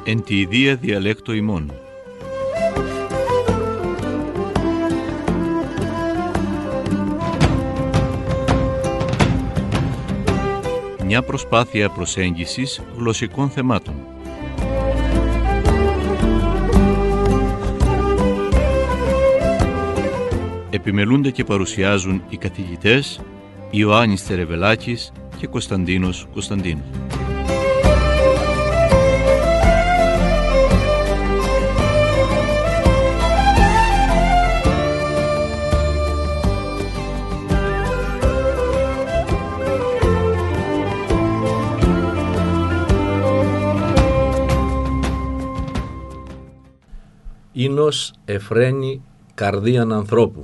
εν τη ιδία διαλέκτο ημών. Μια προσπάθεια προσέγγισης γλωσσικών θεμάτων. Επιμελούνται και παρουσιάζουν οι καθηγητές Ιωάννης Τερεβελάκης και Κωνσταντίνος Κωνσταντίνου. Ίνος εφραίνει καρδίαν ανθρώπου.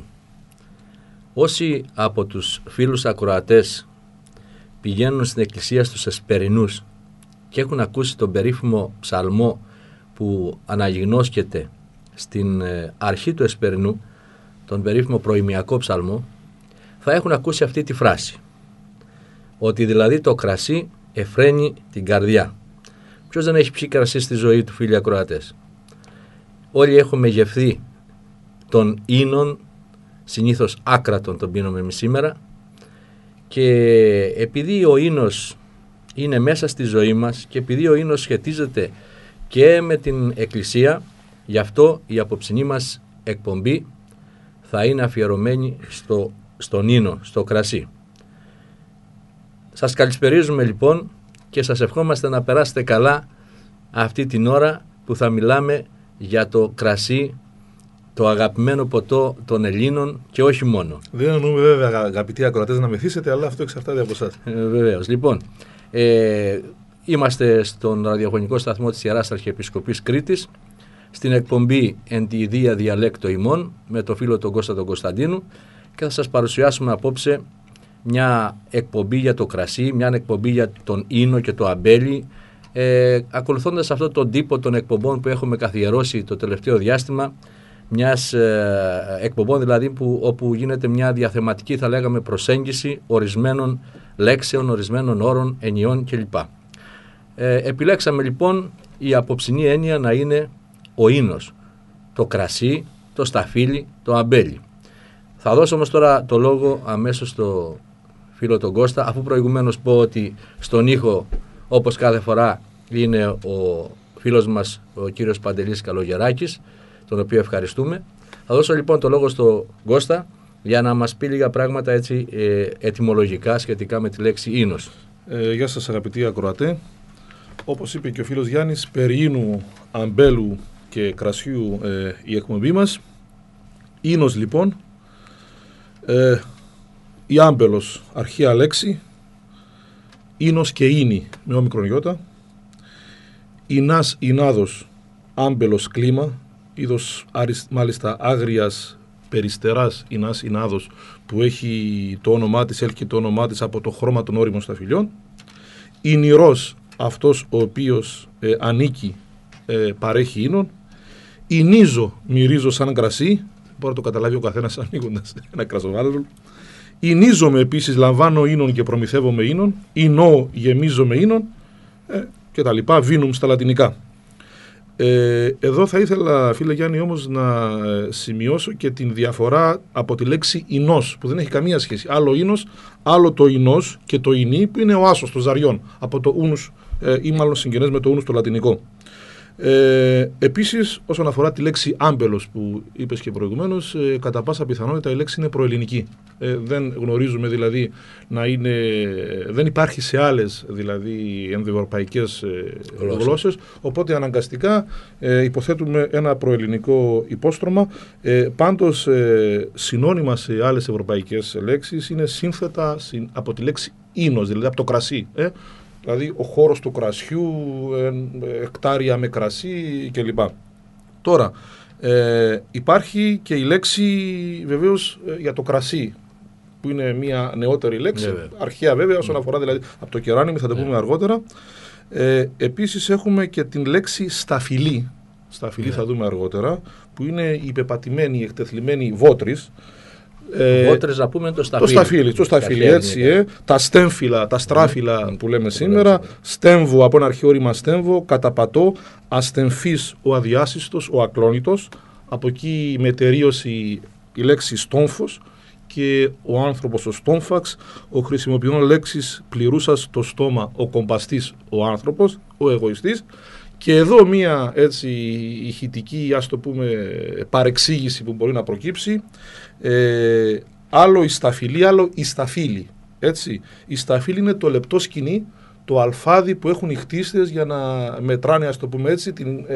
Όσοι από τους φίλους ακροατές πηγαίνουν στην εκκλησία στους Εσπερινούς και έχουν ακούσει τον περίφημο ψαλμό που αναγινώσκεται στην αρχή του Εσπερινού, τον περίφημο προημιακό ψαλμό, θα έχουν ακούσει αυτή τη φράση, ότι δηλαδή το κρασί εφραίνει την καρδιά. Ποιος δεν έχει πιει κρασί στη ζωή του, φίλοι ακροατές? Όλοι έχουμε γευθεί των ίνων, συνήθως άκρατον τον πίνουμε εμείς σήμερα, και επειδή ο ίνος είναι μέσα στη ζωή μας και επειδή ο ίνος σχετίζεται και με την εκκλησία, γι' αυτό η απόψινή μας εκπομπή θα είναι αφιερωμένη στον ίνο, στο κρασί. Σας καλησπερίζουμε λοιπόν και σας ευχόμαστε να περάσετε καλά αυτή την ώρα που θα μιλάμε για το κρασί, το αγαπημένο ποτό των Ελλήνων και όχι μόνο. Δεν εννοούμε βέβαια, αγαπητοί ακροατές, να μεθύσετε, αλλά αυτό εξαρτάται από εσάς. Βεβαίως. Λοιπόν, είμαστε στον ραδιοφωνικό σταθμό της Ιεράς Αρχιεπισκοπής Κρήτης, στην εκπομπή «Εν τη ιδία διαλέκτο ημών» με το φίλο τον Κώστα τον Κωνσταντίνου, και θα σας παρουσιάσουμε απόψε μια εκπομπή για το κρασί, μια εκπομπή για τον ίνο και το αμπέλι, ακολουθώντας αυτό τον τύπο των εκπομπών που έχουμε καθιερώσει το τελευταίο διάστημα, μιας εκπομπών δηλαδή όπου γίνεται μια διαθεματική, θα λέγαμε, προσέγγιση ορισμένων λέξεων, ορισμένων όρων, ενιών κλπ. Επιλέξαμε λοιπόν η απόψινή έννοια να είναι ο ίνος, το κρασί, το σταφύλι, το αμπέλι. Θα δώσω όμως τώρα το λόγο αμέσως στο φίλο τον Κώστα, αφού προηγουμένως πω ότι στον ήχο, όπως κάθε φορά, είναι ο φίλος μας ο κύριος Παντελής Καλογεράκης, τον οποίο ευχαριστούμε. Θα δώσω λοιπόν το λόγο στο Κώστα για να μας πει λίγα πράγματα έτσι ετυμολογικά σχετικά με τη λέξη ίνος. Γεια σας αγαπητοί ακροατέ. Όπως είπε και ο φίλος Γιάννης, περί ίνου, αμπέλου και κρασιού η εκπομπή μας. Ίνος λοιπόν, η άμπελος αρχαία λέξη, ίνος και ίνη με όμικρον ιώτα, ινάς, ινάδος, άμπελος κλίμα, είδος μάλιστα άγριας περιστεράς ινάς, ινάδος, που έχει το όνομά της, έλκει το όνομά της από το χρώμα των όριμων σταφυλιών. Ινηρός, αυτός ο οποίος ανήκει, παρέχει ίνων. Ινίζω, μυρίζω σαν κρασί, μπορεί να το καταλάβει ο καθένας ανοίγοντας ένα κρασοβάλο. Ινίζομαι επίσης, λαμβάνω ίνων και προμηθεύομαι ίνων. Ινώ, γεμίζομαι ίνων, και τα λοιπά, βίνουμ στα λατινικά. Εδώ θα ήθελα, φίλε Γιάννη, όμως να σημειώσω και την διαφορά από τη λέξη ινός, που δεν έχει καμία σχέση. Άλλο ίνος, άλλο το ινός και το ινί, που είναι ο άσος, το ζαριόν, από το ούνους, ή μάλλον συγγενές με το ούνους το λατινικό. Επίσης, όσον αφορά τη λέξη άμπελος που είπες και προηγουμένως, κατά πάσα πιθανότητα η λέξη είναι προελληνική. Δεν γνωρίζουμε δηλαδή δεν υπάρχει σε άλλες δηλαδή ενδοευρωπαϊκές γλώσσες, οπότε αναγκαστικά υποθέτουμε ένα προελληνικό υπόστρωμα. Πάντως συνώνυμα σε άλλες ευρωπαϊκές λέξεις είναι σύνθετα από τη λέξη ίνος, δηλαδή από το κρασί. Δηλαδή ο χώρος του κρασιού, εκτάρια με κρασί κλπ. Τώρα, υπάρχει και η λέξη βεβαίως για το κρασί, που είναι μια νεότερη λέξη, αρχαία βέβαια, όσον αφορά δηλαδή από το κεράνιμι, θα το πούμε αργότερα. Επίσης έχουμε και την λέξη σταφυλή, θα δούμε αργότερα, που είναι η πεπατημένη, η εκτεθλιμμένη βότρης, Βότρες να πούμε το σταφύλι, έτσι, τα στέμφυλα, τα στράφυλα που λέμε σήμερα, στέμβο από ένα αρχαίο ρήμα στέμβο, καταπατώ, αστεμφής ο αδιάσυστος, ο ακλόνητος, από εκεί η μετερίωση η λέξη στόμφος και ο άνθρωπος ο στόμφαξ, ο χρησιμοποιών λέξης πληρούσας το στόμα, ο κομπαστής ο άνθρωπος, ο εγωιστής. Και εδώ μία έτσι ηχητική, ας το πούμε, παρεξήγηση που μπορεί να προκύψει, άλλο η σταφυλή, άλλο η σταφύλη. Έτσι. Η σταφύλη είναι το λεπτό σκηνή, το αλφάδι που έχουν οι χτίστες για να μετράνε, ας το πούμε έτσι,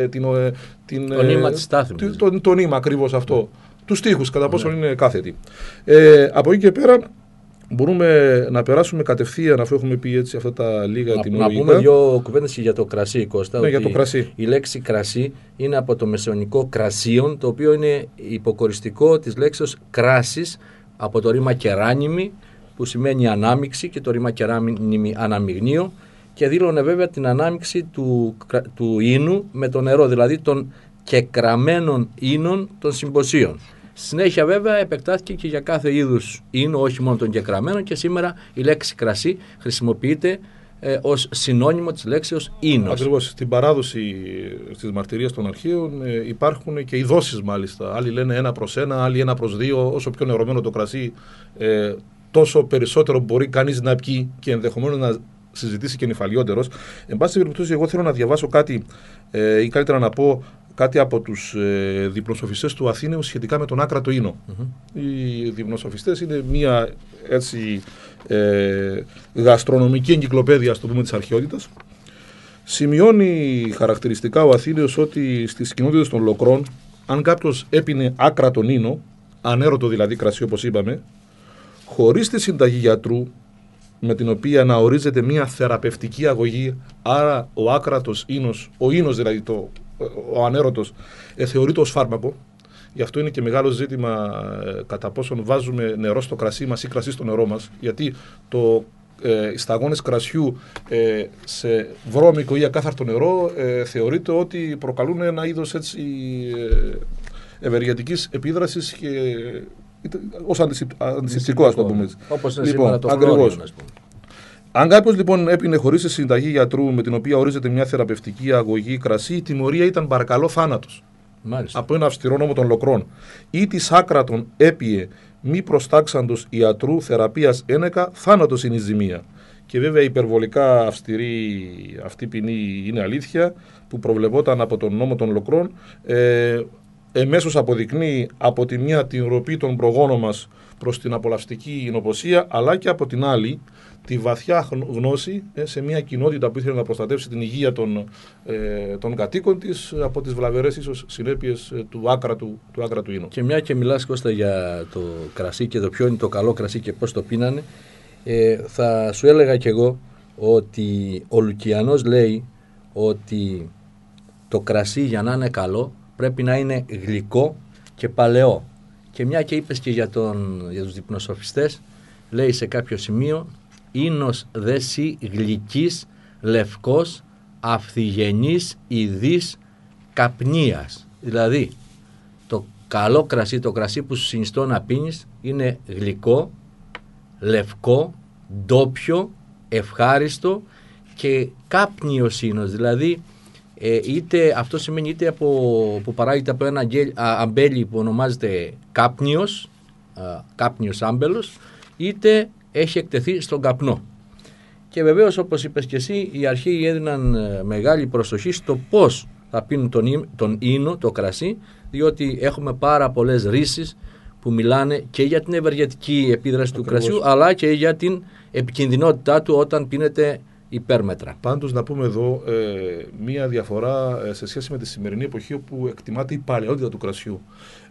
το νήμα της στάθμης. Το νήμα ακριβώς αυτό. Τους στίχους, κατά πόσο είναι κάθετοι. Από εκεί και πέρα μπορούμε να περάσουμε κατευθείαν, αφού έχουμε πει έτσι αυτά τα λίγα τιμολογικά. Να πούμε δύο κουβέντες για το κρασί, Κώστα. Ναι, για το κρασί. Η λέξη κρασί είναι από το μεσαιωνικό κρασίον, το οποίο είναι υποκοριστικό της λέξης κράσις, από το ρήμα κεράνιμη, που σημαίνει ανάμιξη, και το ρήμα κεράνιμη αναμειγνύο, και δήλωνε βέβαια την ανάμιξη του ίνου με το νερό, δηλαδή των κεκραμένων ίνων των συμποσίων. Συνέχεια βέβαια επεκτάθηκε και για κάθε είδους ίνο, όχι μόνο των κεκραμένων, και σήμερα η λέξη κρασί χρησιμοποιείται ως συνώνυμο της λέξεως ίνος. Ακριβώς. Στην παράδοση στις μαρτυρίες των αρχαίων υπάρχουν και οι δόσεις μάλιστα. Άλλοι λένε 1/1, άλλοι 1/2. Όσο πιο νερωμένο το κρασί, τόσο περισσότερο μπορεί κανείς να πιει και ενδεχομένως να συζητήσει και νυφαλιότερος. Εν πάση περιπτώσει, εγώ θέλω να διαβάσω κάτι ή καλύτερα να πω κάτι από τους διπνοσοφιστές του Αθήναιου σχετικά με τον άκρατο ίνο. Οι διπνοσοφιστές είναι μια έτσι γαστρονομική εγκυκλοπαίδεια, ας το πούμε, της αρχαιότητας. Σημειώνει χαρακτηριστικά ο Αθήναιος ότι στις κοινότητες των Λοκρών, αν κάποιος έπινε άκρατον ίνο, ανέρωτο δηλαδή κρασί όπως είπαμε, χωρίς τη συνταγή γιατρού, με την οποία να ορίζεται μια θεραπευτική αγωγή, άρα ο άκρατος ίνος, ο ίνος δηλαδή ο ανέρωτος, θεωρείται ως φάρμακο. Γι' αυτό είναι και μεγάλο ζήτημα κατά πόσον βάζουμε νερό στο κρασί μας ή κρασί στο νερό μας, γιατί οι σταγόνες κρασιού σε βρώμικο ή ακάθαρτο νερό θεωρείται ότι προκαλούν ένα είδος έτσι ευεργετικής επίδρασης και ως αντισηπτικό, ας το πούμε. Όπως είναι σήμερα το χλώριο, ας πούμε. Αν κάποιος λοιπόν έπινε χωρίς τη συνταγή γιατρού με την οποία ορίζεται μια θεραπευτική αγωγή κρασί, η τιμωρία ήταν παρακαλώ θάνατος. Μάλιστα. Από ένα αυστηρό νόμο των Λοκρών. Ή της άκρατον έπιε μη προστάξαντος ιατρού θεραπείας ένεκα, θάνατος είναι η ζημία. Και βέβαια υπερβολικά αυστηρή αυτή ποινή είναι αλήθεια, που προβλεπόταν από τον νόμο των Λοκρών. Εμέσως αποδεικνύει από τη μία την ροπή των προγόνων μας προς την απολαυστική νοποσία, αλλά και από την άλλη τη βαθιά γνώση σε μια κοινότητα που ήθελε να προστατεύσει την υγεία των κατοίκων της από τις βλαβερές ίσως συνέπειες του άκρατου ίνου. Και μια και μιλάς, Κώστα, για το κρασί και το ποιο είναι το καλό κρασί και πώς το πίνανε, θα σου έλεγα κι εγώ ότι ο Λουκιανός λέει ότι το κρασί για να είναι καλό πρέπει να είναι γλυκό και παλαιό. Και μια και είπες και για τους διπνοσοφιστές, λέει σε κάποιο σημείο, ίνος δεσί γλυκής, λευκός, αυθυγενής, ειδής, καπνίας. Δηλαδή, το καλό κρασί, το κρασί που σου συνιστώ να πίνεις, είναι γλυκό, λευκό, ντόπιο, ευχάριστο και κάπνιος ίνος. Δηλαδή, είτε αυτό σημαίνει είτε που παράγεται από ένα αμπέλι που ονομάζεται κάπνιος άμπελος, είτε έχει εκτεθεί στον καπνό. Και βεβαίως, όπως είπες και εσύ, οι αρχαίοι έδιναν μεγάλη προσοχή στο πώς θα πίνουν τον ίνο, το κρασί, διότι έχουμε πάρα πολλές ρίσεις που μιλάνε και για την ευεργετική επίδραση του κρασιού, αλλά και για την επικινδυνότητά του όταν πίνεται υπέρμετρα. Πάντως να πούμε εδώ μία διαφορά σε σχέση με τη σημερινή εποχή, όπου εκτιμάται η παλαιότητα του κρασιού.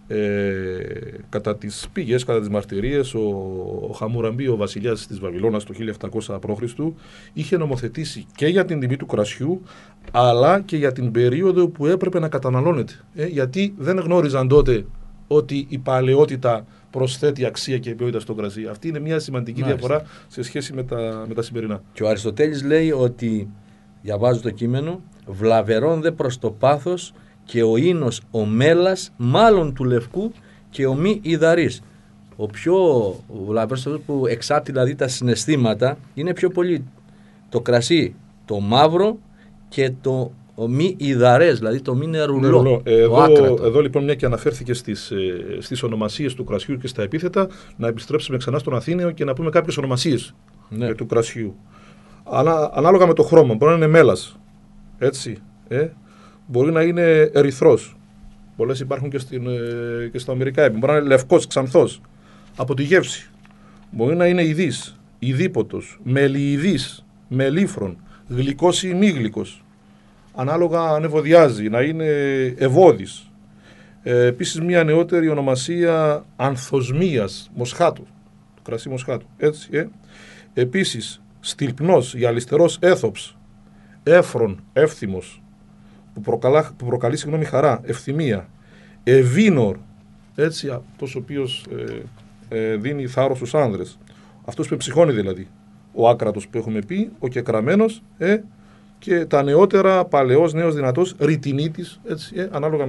Κατά τις πηγές, κατά τις μαρτυρίες, ο Χαμουραμπί, ο βασιλιάς της Βαβυλώνας το 1700 π.Χ. είχε νομοθετήσει και για την τιμή του κρασιού, αλλά και για την περίοδο που έπρεπε να καταναλώνεται. Γιατί δεν γνώριζαν τότε ότι η παλαιότητα προσθέτει αξία και ποιότητα στο κρασί. Αυτή είναι μια σημαντική διαφορά σε σχέση με τα σημερινά. Και ο Αριστοτέλης λέει ότι, διαβάζω το κείμενο, βλαβερών δε προς το πάθος και ο ίνος ο μέλας μάλλον του λευκού και ο μη ιδαρής. ο πιο βλαβερός, αυτό που εξάπτει δηλαδή τα συναισθήματα, είναι πιο πολύ το κρασί, το μαύρο και το μη υδαρές, δηλαδή το μη νερουλό. Εδώ λοιπόν, μια και αναφέρθηκε στις ονομασίες του κρασιού και στα επίθετα, να επιστρέψουμε ξανά στον Αθήναιο και να πούμε κάποιες ονομασίες του κρασιού. Ανάλογα με το χρώμα, μπορεί να είναι μέλας, έτσι, μπορεί να είναι ερυθρός. Πολλές υπάρχουν και στα αμερικά έπι. Μπορεί να είναι λευκός, ξανθός, από τη γεύση. Μπορεί να είναι ειδής, ειδίποτος, μελιειδής, μελίφρον, γλυκός ή μη γλυκός. Ανάλογα αν ευωδιάζει, να είναι ευώδης. Επίσης μια νεότερη ονομασία ανθοσμίας, μοσχάτου, το κρασί μοσχάτου. Έτσι, Επίσης στυλπνός, γυαλιστερός έθοψ, έφρον, εύθυμος, που προκαλεί χαρά, ευθυμία. Ευίνορ, έτσι, αυτός ο οποίος δίνει θάρρος στους άνδρες. Αυτός που ψυχώνει δηλαδή. Ο άκρατος που έχουμε πει, ο κεκραμένος, και τα νεότερα, παλαιός, νέος, δυνατός, ρητινίτης, έτσι, ανάλογα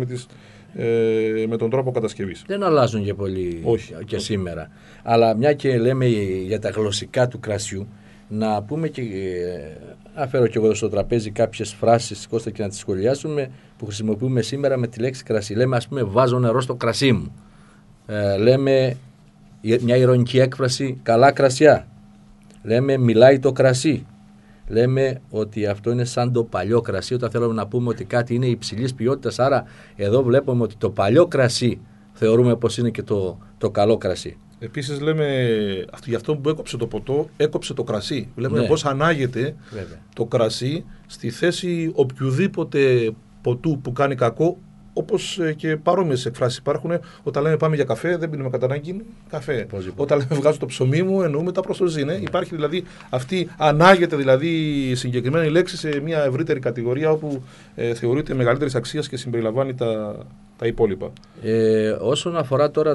με τον τρόπο κατασκευής. Δεν αλλάζουν και πολύ σήμερα. Αλλά μια και λέμε για τα γλωσσικά του κρασιού, να πούμε και αφέρω και εγώ εδώ στο τραπέζι κάποιες φράσεις, Κώστα, και να τις σχολιάσουμε, που χρησιμοποιούμε σήμερα με τη λέξη κρασί. Λέμε, ας πούμε, βάζω νερό στο κρασί μου. Λέμε μια ειρωνική έκφραση, καλά κρασιά. Λέμε, μιλάει το κρασί. Λέμε ότι αυτό είναι σαν το παλιό κρασί, όταν θέλουμε να πούμε ότι κάτι είναι υψηλής ποιότητας. Άρα εδώ βλέπουμε ότι το παλιό κρασί θεωρούμε πως είναι και το καλό κρασί. Επίσης λέμε, για αυτό που έκοψε το ποτό, έκοψε το κρασί. Βλέπουμε πώς ανάγεται το κρασί στη θέση οποιοδήποτε ποτού που κάνει κακό, όπως και παρόμοιες εκφράσεις υπάρχουν. Όταν λέμε πάμε για καφέ, δεν πίνουμε κατά ανάγκη καφέ. Όταν λέμε βγάζω το ψωμί μου, εννοούμε τα προστοζήν. Υπάρχει δηλαδή ανάγεται δηλαδή συγκεκριμένη λέξη σε μια ευρύτερη κατηγορία όπου θεωρείται μεγαλύτερης αξίας και συμπεριλαμβάνει τα υπόλοιπα. Όσον αφορά τώρα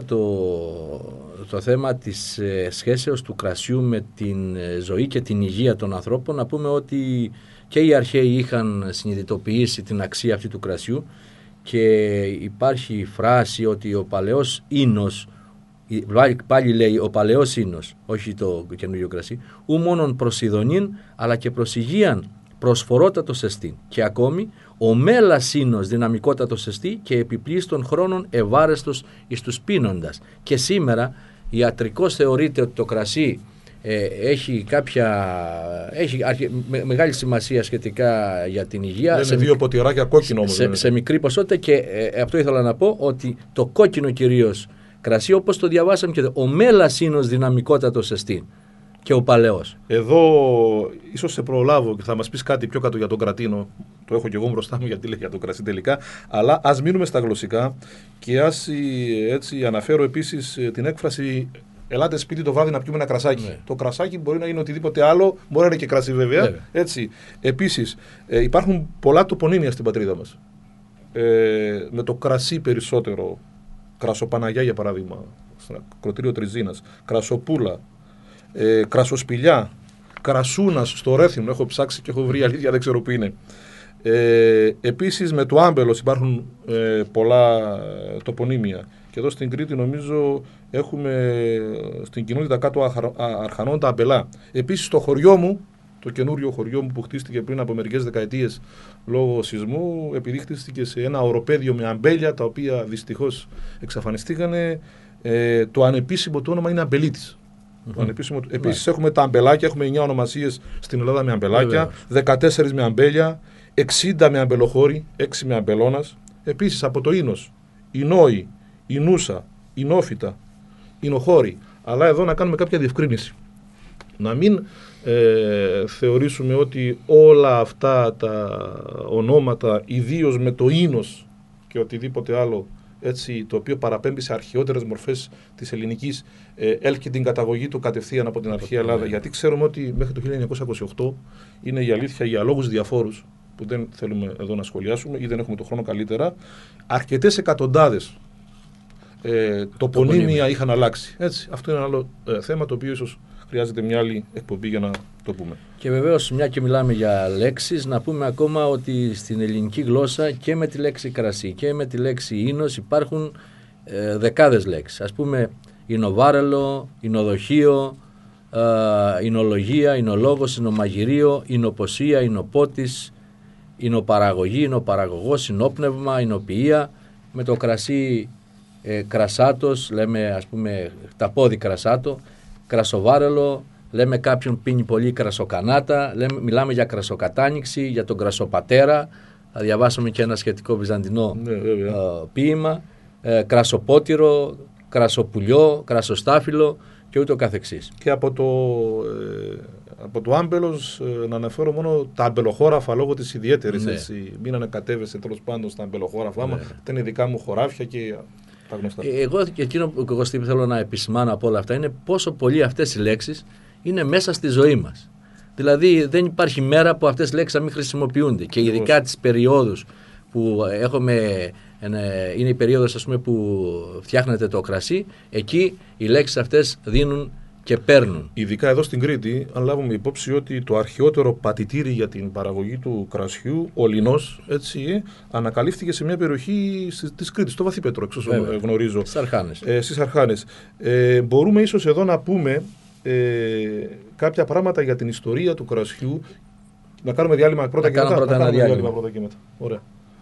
το θέμα της σχέσεως του κρασιού με την ζωή και την υγεία των ανθρώπων, να πούμε ότι και οι αρχαίοι είχαν συνειδητοποιήσει την αξία αυτή του κρασιού και υπάρχει φράση ότι ο παλαιός ίνος, πάλι λέει ο παλαιός ίνος, όχι το καινούριο κρασί, ου μόνον προς ειδονήν αλλά και προς υγείαν προσφορότατος εστίν, και ακόμη ο μέλας ίνος δυναμικότατος εστί και επιπλήστων χρόνων ευάρεστος εις τους πίνοντας. Και σήμερα ιατρικώς θεωρείται ότι το κρασί έχει μεγάλη σημασία σχετικά για την υγεία. Είναι δύο ποτηράκια κόκκινο όμως. Σε μικρή ποσότητα, και αυτό ήθελα να πω, ότι το κόκκινο κυρίως κρασί, όπως το διαβάσαμε και ο μέλας ίνος δυναμικότατος εστίν και ο παλαιός. Εδώ ίσως σε προλάβω και θα μας πεις κάτι πιο κάτω για τον κρατίνο. Το έχω και εγώ μπροστά μου γιατί λέει για το κρασί τελικά. Αλλά ας μείνουμε στα γλωσσικά και ας έτσι αναφέρω επίσης την έκφραση «Ελάτε σπίτι το βράδυ να πιούμε ένα κρασάκι». Ναι. Το κρασάκι μπορεί να είναι οτιδήποτε άλλο, μπορεί να είναι και κρασί βέβαια. Έτσι. Επίσης υπάρχουν πολλά τοπονύμια στην πατρίδα μας. Με το κρασί περισσότερο. Κρασοπαναγιά για παράδειγμα, κροτήριο Τριζίνας, Κρασοπούλα, Κρασοσπηλιά, Κρασούνας στο Ρέθυμνο, έχω ψάξει και έχω βρει, αλήθεια δεν ξέρω που είναι. Επίσης με το Άμπελος υπάρχουν πολλά τοπονύμια. Και εδώ στην Κρήτη νομίζω έχουμε στην κοινότητα κάτω Αρχανών τα Αμπελά. Επίσης στο χωριό μου, το καινούριο χωριό μου που χτίστηκε πριν από μερικές δεκαετίες λόγω σεισμού, επειδή χτίστηκε σε ένα οροπέδιο με αμπέλια, τα οποία δυστυχώς εξαφανιστήκανε, το ανεπίσημο του όνομα είναι Αμπελίτης. Επίσης έχουμε τα αμπελάκια, έχουμε 9 ονομασίες στην Ελλάδα με αμπελάκια, 14 με αμπέλια, 60 με αμπελοχώρη, 6 με αμπελώνας. Επίσης από το ίνος, ινόη, ινούσα, ινόφυτα, ινοχώρη. Αλλά εδώ να κάνουμε κάποια διευκρίνηση. Να μην θεωρήσουμε ότι όλα αυτά τα ονόματα, ιδίως με το ίνος και οτιδήποτε άλλο, έτσι, το οποίο παραπέμπει σε αρχαιότερες μορφές της ελληνικής, έλκει την καταγωγή του κατευθείαν από την αρχαία Ελλάδα. Γιατί ξέρουμε ότι μέχρι το 1928 είναι η αλήθεια, για λόγους διαφόρους που δεν θέλουμε εδώ να σχολιάσουμε ή δεν έχουμε το χρόνο καλύτερα, αρκετές εκατοντάδες τοπονύμια είχαν αλλάξει. Έτσι, αυτό είναι ένα άλλο θέμα, το οποίο ίσως χρειάζεται μια άλλη εκπομπή για να το πούμε. Και βεβαίως, μια και μιλάμε για λέξεις, να πούμε ακόμα ότι στην ελληνική γλώσσα και με τη λέξη κρασί και με τη λέξη ίνος υπάρχουν δεκάδες λέξεις. Ας πούμε, ινοβάρελο, ινοδοχείο, ινολογία, ινολόγος, ινομαγειρίο, ινοποσία, ινοπότης, ινοπαραγωγή, ινοπαραγωγός, ινόπνευμα, ινοποιία, με το κρασί κρασάτος, λέμε ας πούμε ταπόδι κρασάτο, κρασοβάρελο, λέμε κάποιον πίνει πολύ κρασοκανάτα, μιλάμε για κρασοκατάνοιξη, για τον κρασοπατέρα, θα διαβάσαμε και ένα σχετικό βυζαντινό ποίημα, κρασοπότηρο, κρασοπουλιό, κρασοστάφυλλο και ούτω καθεξής. Και από το άμπελος να αναφέρω μόνο τα αμπελοχώραφα λόγω της ιδιαίτερης, έτσι, μην ανακατεύεσαι τέλος πάντων στα αμπελοχώραφα, άμα ήταν δικά μου χωράφια και τα γνωστά. Εγώ και εκείνο που εγώ θέλω να επισημάνω από όλα αυτά είναι πόσο πολύ αυτές οι λέξεις είναι μέσα στη ζωή μας. Δηλαδή δεν υπάρχει μέρα που αυτές οι λέξεις να μην χρησιμοποιούνται και ειδικά τις περιόδους που είναι η περίοδος ας πούμε, που φτιάχνεται το κρασί, εκεί οι λέξεις αυτές δίνουν και παίρνουν. Ειδικά εδώ στην Κρήτη, αν λάβουμε υπόψη ότι το αρχαιότερο πατητήρι για την παραγωγή του κρασιού, ο Λινός, έτσι, ανακαλύφθηκε σε μια περιοχή της Κρήτης, στο Βαθύπετρο, εξ όσων γνωρίζω. Στις Αρχάνες. Μπορούμε ίσως εδώ να πούμε κάποια πράγματα για την ιστορία του κρασιού. Να κάνουμε διάλειμμα πρώτα και μετά. Πρώτα διάλειμμα πρώτα και μετά. Ωραία.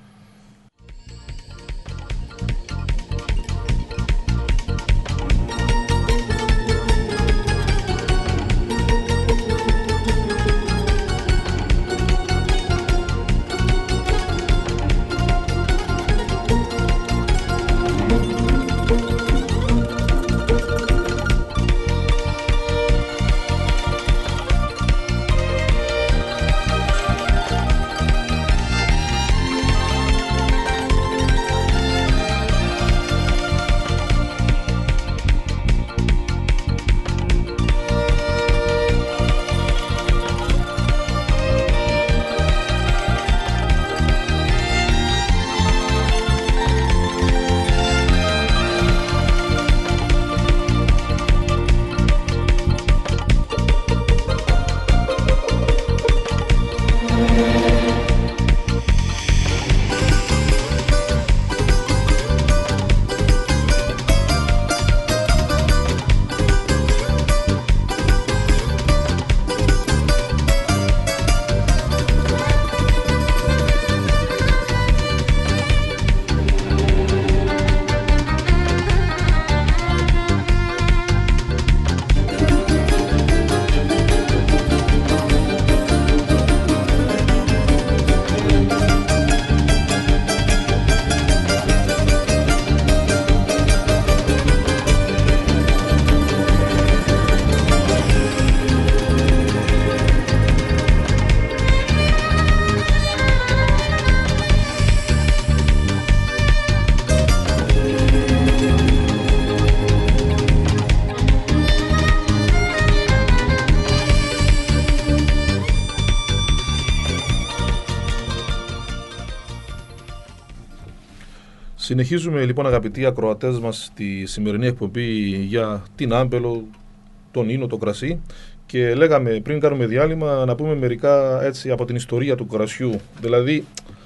Συνεχίζουμε λοιπόν αγαπητοί ακροατές μας τη σημερινή εκπομπή για την άμπελο, τον ίνο, το κρασί και λέγαμε πριν κάνουμε διάλειμμα να πούμε μερικά έτσι από την ιστορία του κρασιού. Δηλαδή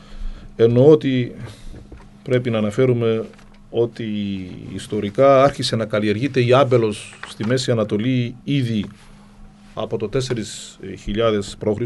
εννοώ ότι πρέπει να αναφέρουμε ότι ιστορικά άρχισε να καλλιεργείται η άμπελος στη Μέση Ανατολή ήδη από το 4.000 π.Χ.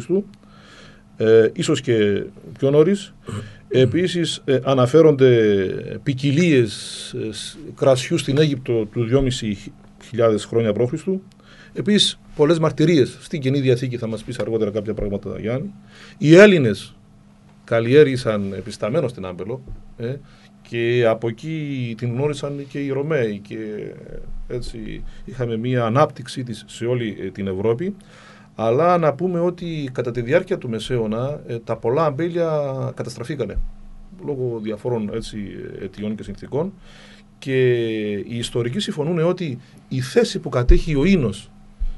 Ίσως και πιο νωρίς. Επίσης αναφέρονται ποικιλίες κρασιού στην Αίγυπτο του 2.500 χρόνια π.Χ. Επίσης πολλές μαρτυρίες στην Καινή Διαθήκη, θα μας πεις αργότερα κάποια πράγματα Γιάννη. Οι Έλληνες καλλιέργησαν επισταμένως την άμπελο και από εκεί την γνώρισαν και οι Ρωμαίοι και έτσι είχαμε μια ανάπτυξη της σε όλη την Ευρώπη. Αλλά να πούμε ότι κατά τη διάρκεια του Μεσαίωνα τα πολλά αμπέλια καταστραφήκανε λόγω διαφόρων έτσι, αιτιών και συνθηκών και οι ιστορικοί συμφωνούν ότι η θέση που κατέχει ο ίνος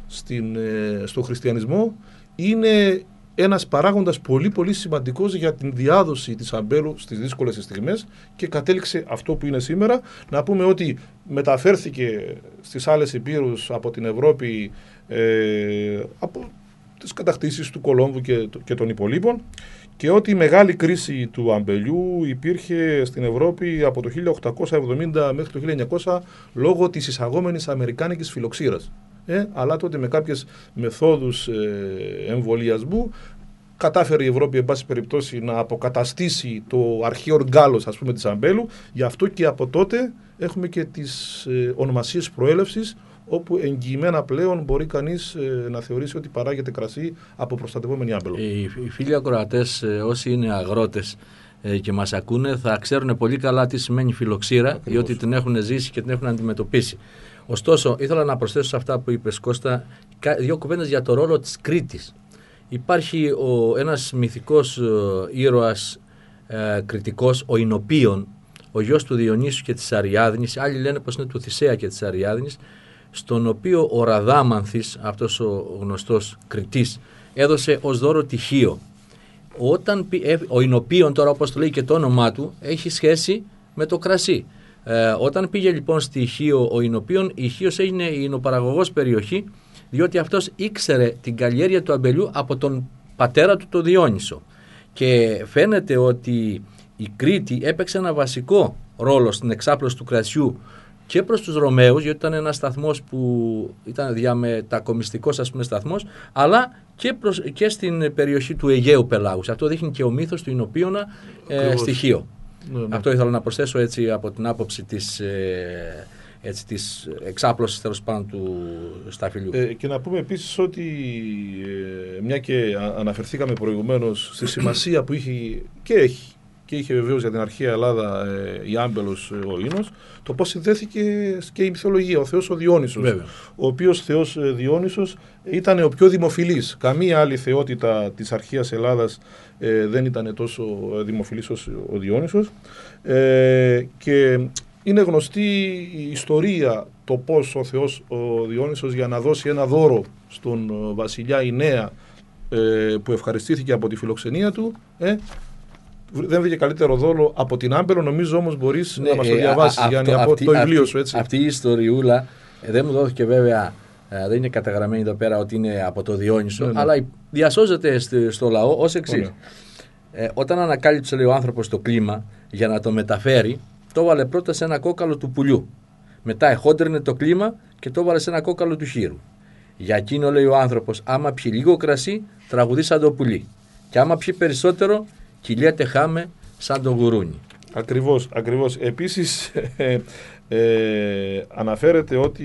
στο χριστιανισμό είναι ένας παράγοντας πολύ πολύ σημαντικός για την διάδοση της αμπέλου στις δύσκολες στιγμές και κατέληξε αυτό που είναι σήμερα. Να πούμε ότι μεταφέρθηκε στις άλλες υπήρους από την Ευρώπη από τις κατακτήσεις του Κολόμβου και των υπολείπων και ότι η μεγάλη κρίση του αμπελιού υπήρχε στην Ευρώπη από το 1870 μέχρι το 1900 λόγω της εισαγόμενης αμερικάνικης φιλοξήρας. Αλλά τότε με κάποιες μεθόδους εμβολιασμού κατάφερε η Ευρώπη, εν πάση περιπτώσει, να αποκαταστήσει το αρχαίο γκάλος, ας πούμε, της αμπέλου. Γι' αυτό και από τότε έχουμε και τις ονομασίες προέλευσης, όπου εγγυημένα πλέον μπορεί κανείς να θεωρήσει ότι παράγεται κρασί από προστατευόμενη άμπελο. Οι φίλοι ακροατές, όσοι είναι αγρότες και μας ακούνε, θα ξέρουν πολύ καλά τι σημαίνει φιλοξήρα, Ακριβώς. διότι την έχουν ζήσει και την έχουν αντιμετωπίσει. Ωστόσο, ήθελα να προσθέσω σε αυτά που είπες, Κώστα, δύο κουβέντες για το ρόλο της Κρήτης. Υπάρχει ένας μυθικός ήρωας κρητικός, ο Ινοπίων, ο γιος του Διονύσου και της Αριάδνης, άλλοι λένε πως είναι του Θησέα και της Αριάδνης, στον οποίο ο Ραδάμανθης, αυτός ο γνωστός Κρητής, έδωσε ως δώρο τυχείο. Ο Ινοπίων, τώρα όπως το λέει και το όνομά του, έχει σχέση με το κρασί. Όταν πήγε λοιπόν στη Χίο ο Ινοπίων, η Χίος έγινε η ινοπαραγωγός περιοχή, διότι αυτός ήξερε την καλλιέργεια του αμπελιού από τον πατέρα του, το Διόνυσο. Και φαίνεται ότι η Κρήτη έπαιξε ένα βασικό ρόλο στην εξάπλωση του κρασιού και προς τους Ρωμαίους, γιατί ήταν ένας σταθμός που ήταν διαμετακομιστικός, ας πούμε, σταθμός, αλλά και στην περιοχή του Αιγαίου Πελάγους. Αυτό δείχνει και ο μύθος του Ινοπίωνα στη Χίο. Ναι. Αυτό ήθελα να προσθέσω έτσι από την άποψη της εξάπλωσης, τέλος πάντων, του σταφυλιού. Και να πούμε επίσης ότι μια και αναφερθήκαμε προηγουμένως στη σημασία που είχε και είχε βεβαίως για την αρχαία Ελλάδα η άμπελος ο Ίνος, το πώς συνδέθηκε και η μυθολογία, ο θεός ο Διόνυσος. Βέβαια. Ο οποίος θεός Διόνυσος ήταν ο πιο δημοφιλής. Καμία άλλη θεότητα της αρχαίας Ελλάδας δεν ήταν τόσο δημοφιλής όσο ο Διόνυσος. Και είναι γνωστή η ιστορία, το πώς ο θεός ο Διόνυσος, για να δώσει ένα δώρο στον βασιλιά Ινέα που ευχαριστήθηκε από τη φιλοξενία του, δεν βρήκε καλύτερο δώρο από την άμπελο. Νομίζω όμως μπορείς να μας το διαβάσεις, Γιάννη, από το βιβλίο σου, έτσι. Αυτή η ιστοριούλα δεν μου δόθηκε βέβαια, δεν είναι καταγραμμένη εδώ πέρα ότι είναι από το Διόνυσο, αλλά διασώζεται στο λαό ως εξής. Όταν ανακάλυψε, λέει, ο άνθρωπος το κλίμα για να το μεταφέρει, το βάλε πρώτα σε ένα κόκαλο του πουλιού. Μετά εχόντρινε το κλίμα και το βάλε σε ένα κόκαλο του χείρου. Για εκείνο, λέει ο άνθρωπος, άμα πιει λίγο κρασί, τραγουδεί σαν το πουλί. Και άμα πιει περισσότερο, κυλιέται χάμε σαν το γουρούνι. Ακριβώς. Επίσης αναφέρεται ότι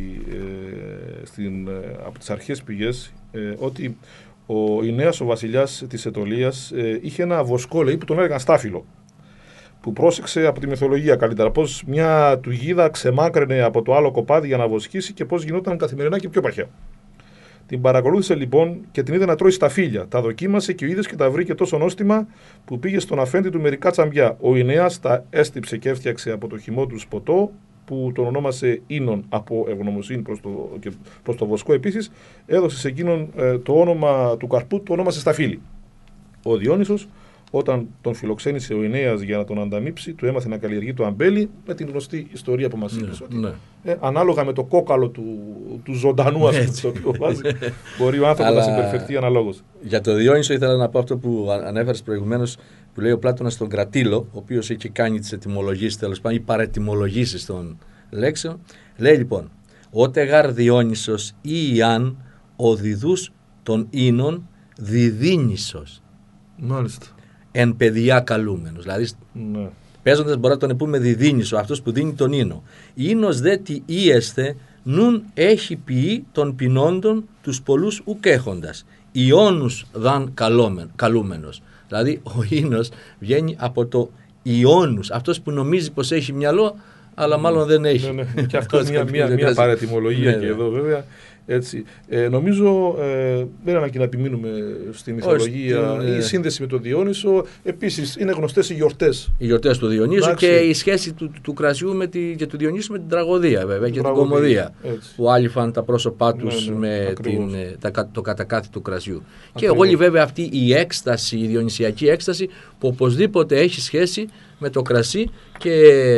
από τις αρχές πηγές ότι ο Ινέας, ο βασιλιάς της Αιτωλίας, είχε ένα βοσκό, λέει, που τον έλεγαν στάφυλλο, που πρόσεξε από τη μυθολογία καλύτερα πώς μια τουγίδα ξεμάκραινε από το άλλο κοπάδι για να βοσκήσει και πώς γινόταν καθημερινά και πιο παχιά. Την παρακολούθησε λοιπόν και την είδε να τρώει σταφύλια. Τα δοκίμασε και ο είδες και τα βρήκε τόσο νόστιμα που πήγε στον αφέντη του μερικά τσαμπιά. Ο Ινέας τα έστυψε και έφτιαξε από το χυμό του σποτό, που τον ονόμασε Ίνων από ευγνωμοσύνη προς το βοσκό. Επίσης έδωσε σε εκείνον το όνομα του καρπού, το ονόμασε σταφύλι. Ο Διόνυσος, όταν τον φιλοξένησε ο Ινέας για να τον ανταμείψει, του έμαθε να καλλιεργεί το αμπέλι, με την γνωστή ιστορία που μας είπες. Ανάλογα με το κόκαλο του ζωντανού, ας πούμε, το οποίο βάζει, μπορεί ο άνθρωπος να συμπεριφερθεί αναλόγως. Για το Διόνυσο ήθελα να πω αυτό που ανέφερες προηγουμένως, που λέει ο Πλάτωνας στον Κρατήλο, ο οποίος έχει κάνει τις ετυμολογίες, τέλος πάντων, ή παρετυμολογήσεις των λέξεων. Λέει λοιπόν, «Ότε γαρ Διόνυσος ή Ιαν, ο διδούς των Ίνων διδίνησος». Μάλιστα. Εν παιδιά καλούμενος. Δηλαδή, ναι. Παίζοντας μπορεί να τον πούμε διδίνησο, αυτός που δίνει τον ίνο. Ίνος δε τι íεστε, νουν έχει ποιεί των πεινώντων τους πολλούς ουκέχοντας. Ιόνους δαν καλούμενος. Δηλαδή, ο ίνος βγαίνει από το Ιόνους, αυτός που νομίζει πως έχει μυαλό, αλλά μάλλον δεν έχει. Ναι. Και αυτό είναι μια παρετυμολογία και εδώ βέβαια. Έτσι. Νομίζω δεν είναι ανάγκη να επιμείνουμε στη μυθολογία. Η σύνδεση με τον Διόνυσο. Επίσης είναι γνωστές οι γιορτές. Οι γιορτές του Διονύσου και η σχέση του κρασιού και του Διονύσου με την τραγωδία, βέβαια, και την κωμωδία. Που άλυφαν τα πρόσωπά τους με το κατακάθι του κρασιού. Ακριβώς. Και όλη βέβαια αυτή η έκσταση, η διονυσιακή έκσταση, που οπωσδήποτε έχει σχέση με το κρασί, και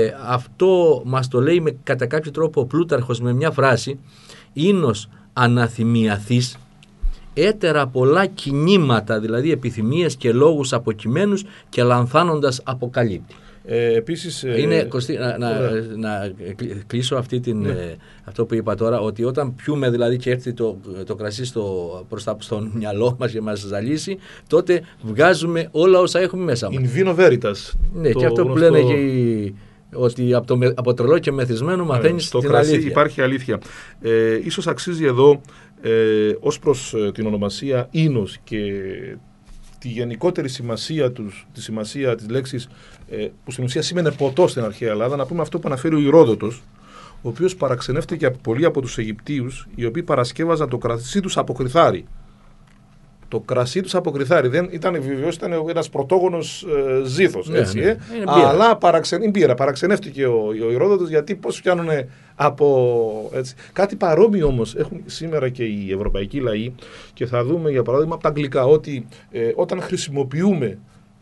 αυτό μας το λέει κατά κάποιο τρόπο ο Πλούταρχος με μια φράση: «Ίνος αναθυμιαθείς έτερα πολλά κινήματα, δηλαδή επιθυμίες και λόγους αποκειμένους και λανθάνοντας αποκαλύπτει. Επίσης, Κωστή, να κλείσω αυτό που είπα τώρα, ότι όταν πιούμε δηλαδή και έρθει το κρασί στο μυαλό μας και μας ζαλίσει, τότε βγάζουμε όλα όσα έχουμε μέσα μας. In vino veritas. Ναι, και αυτό που λένε και ότι από τρελό και μεθυσμένο μαθαίνεις την αλήθεια. Στο κρασί υπάρχει αλήθεια. Ίσως αξίζει εδώ ως προς την ονομασία ίνος και τη γενικότερη σημασία τη σημασία της λέξης που στην ουσία σήμαινε ποτό στην αρχαία Ελλάδα, να πούμε αυτό που αναφέρει ο Ηρόδοτος, ο οποίος παραξενεύτηκε πολύ από τους Αιγυπτίους, οι οποίοι παρασκεύαζαν το κρασί τους από κρυθάρι. Το κρασί τους από κρυθάρι δεν ήταν, βεβαίως ήταν ένας πρωτόγονος ζήθος, έτσι, αλλά παραξενεύτηκε ο Ηρόδοτος, γιατί πώς φτιάνουν από έτσι. Κάτι παρόμοιο όμως έχουν σήμερα και οι ευρωπαϊκοί λαοί, και θα δούμε για παράδειγμα από τα αγγλικά ότι όταν χρησιμοποιούμε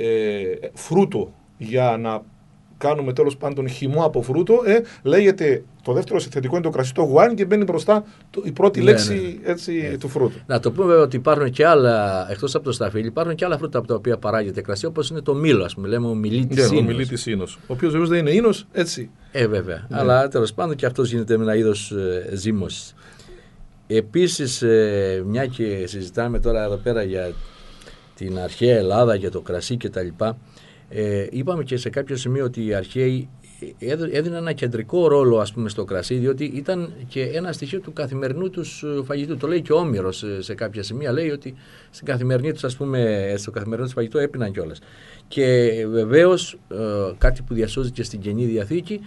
φρούτο για να κάνουμε τέλος πάντων χυμό από φρούτο, λέγεται το δεύτερο συνθετικό είναι το κρασί, το wine, και μπαίνει μπροστά η πρώτη λέξη έτσι, του φρούτου. Να το πούμε ότι υπάρχουν και άλλα, εκτός από το σταφύλι, υπάρχουν και άλλα φρούτα από τα οποία παράγεται κρασί, όπως είναι το μήλο, ας πούμε, λέμε ο μιλίτης ίνος. Ο οποίος βεβαίως δεν είναι ίνος, έτσι. Βέβαια, αλλά τέλος πάντων και αυτός γίνεται με ένα είδος ζύμωσης. Επίσης, μια και συζητάμε τώρα εδώ πέρα για την αρχαία Ελλάδα, για το κρασί κτλ. Είπαμε και σε κάποιο σημείο ότι οι αρχαίοι έδιναν ένα κεντρικό ρόλο, ας πούμε, στο κρασί, διότι ήταν και ένα στοιχείο του καθημερινού τους φαγητού. Το λέει και ο Όμηρος σε κάποια σημεία, λέει ότι στην καθημερινή τους, ας πούμε, στο καθημερινό τους φαγητό έπιναν κιόλας. Και βεβαίως κάτι που διασώζεται στην Καινή Διαθήκη,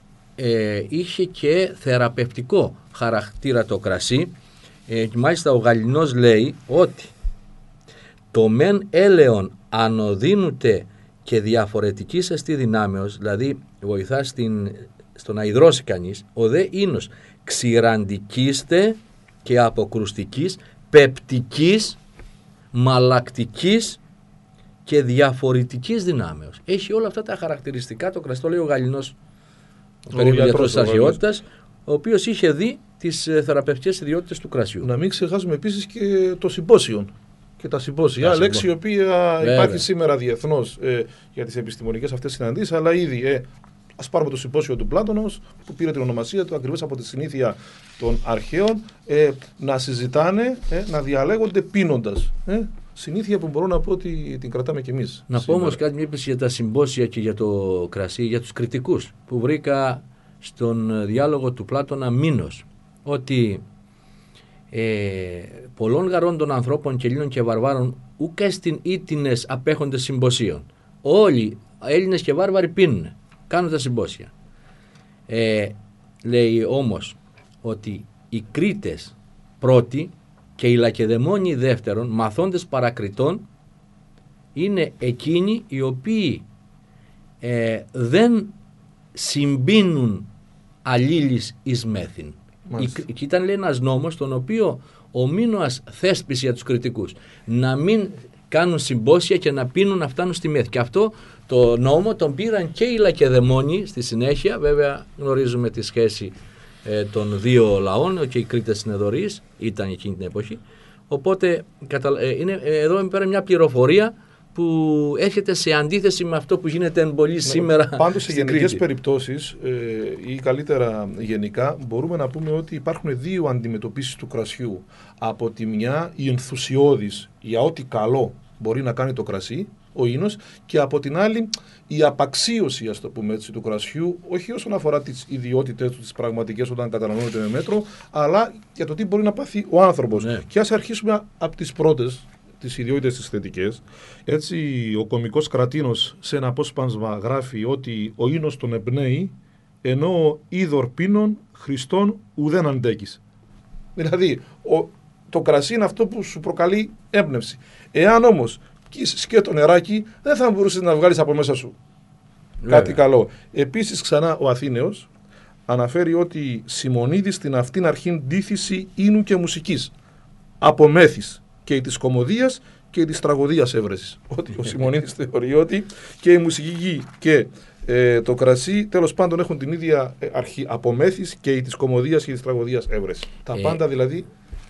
είχε και θεραπευτικό χαρακτήρα το κρασί, και μάλιστα ο Γαληνός λέει ότι το μεν έλεον ανοδύνουται και διαφορετικής εστί δυνάμεως, δηλαδή βοηθά στο να υδρώσει κανείς, ο δε ίνος ξηραντικίστε και αποκρουστικής, πεπτικής, μαλακτικής και διαφορετικής δυνάμεως. Έχει όλα αυτά τα χαρακτηριστικά το κρασί, το λέει ο Γαληνός, ο περίφημος γιατρός της αρχαιότητας, ο οποίος είχε δει τις θεραπευτικές ιδιότητες του κρασιού. Να μην ξεχάσουμε επίσης και το συμπόσιον. Και τα συμπόσια, λέξη η οποία υπάρχει σήμερα διεθνώς για τις επιστημονικές αυτές συναντήσεις, αλλά ήδη ας πάρουμε το συμπόσιο του Πλάτωνος, που πήρε την ονομασία του ακριβώς από τη συνήθεια των αρχαίων, να συζητάνε, να διαλέγονται πίνοντας. Συνήθεια που μπορώ να πω ότι την κρατάμε κι εμείς. Να πω όμως κάτι, είπες για τα συμπόσια και για το κρασί, για τους κριτικούς, που βρήκα στον διάλογο του Πλάτωνα Μήνος, ότι πολλών γαρών των ανθρώπων και Ελλήνων και Βαρβάρων ουκ εστιν ήτινες απέχοντες συμποσίων. Όλοι Έλληνες και Βάρβαροι πίνουν, κάνουν τα συμπόσια. Λέει όμως ότι οι Κρήτες πρώτοι και οι Λακεδαιμόνοι δεύτερον, μαθόντες παρακριτών, είναι εκείνοι οι οποίοι δεν συμπίνουν αλλήλεις εις μέθην. Και ήταν, λέει, ένας νόμος τον οποίο ο Μίνωας θέσπισε για τους κριτικούς, να μην κάνουν συμπόσια και να πίνουν να φτάνουν στη μέθη. Και αυτό το νόμο τον πήραν και οι Λακεδαιμόνοι στη συνέχεια. Βέβαια γνωρίζουμε τη σχέση των δύο λαών, και οι Κρήτες συνεδορείς ήταν εκείνη την εποχή. Οπότε είναι εδώ πέρα μια πληροφορία που έρχεται σε αντίθεση με αυτό που γίνεται εν πολύ σήμερα. Πάντως σε γενικές περιπτώσεις ή καλύτερα γενικά μπορούμε να πούμε ότι υπάρχουν δύο αντιμετωπίσεις του κρασιού. Από τη μια η ενθουσιώδης για ό,τι καλό μπορεί να κάνει το κρασί, ο ίνος, και από την άλλη η απαξίωση, ας το πούμε έτσι, του κρασιού, όχι όσον αφορά τις ιδιότητες του, τις πραγματικές όταν καταναλώνεται με μέτρο, αλλά για το τι μπορεί να πάθει ο άνθρωπος. Ναι. Και ας αρχίσουμε από τις πρώτες, τις ιδιότητες τις θετικές. Έτσι, ο κωμικός Κρατίνος σε ένα απόσπασμα γράφει ότι ο ίνος τον εμπνέει, ενώ είδωρ πίνων Χριστόν ουδέν αντέκεις. Δηλαδή, το κρασί είναι αυτό που σου προκαλεί έμπνευση. Εάν όμως σκέτο νεράκι, δεν θα μπορούσες να βγάλεις από μέσα σου κάτι καλό. Επίσης, ξανά ο Αθήνεος αναφέρει ότι Σιμονίδη στην αυτήν αρχήν ντύθηση ίνου και μουσικής, από μέθης και της κωμωδίας και της τραγωδίας έβρεσης. Ότι ο Σιμονίδης θεωρεί ότι και η μουσική και το κρασί τέλος πάντων έχουν την ίδια αρχή, από μέθης και της κωμωδίας και της τραγωδίας έβρεση. Τα πάντα δηλαδή.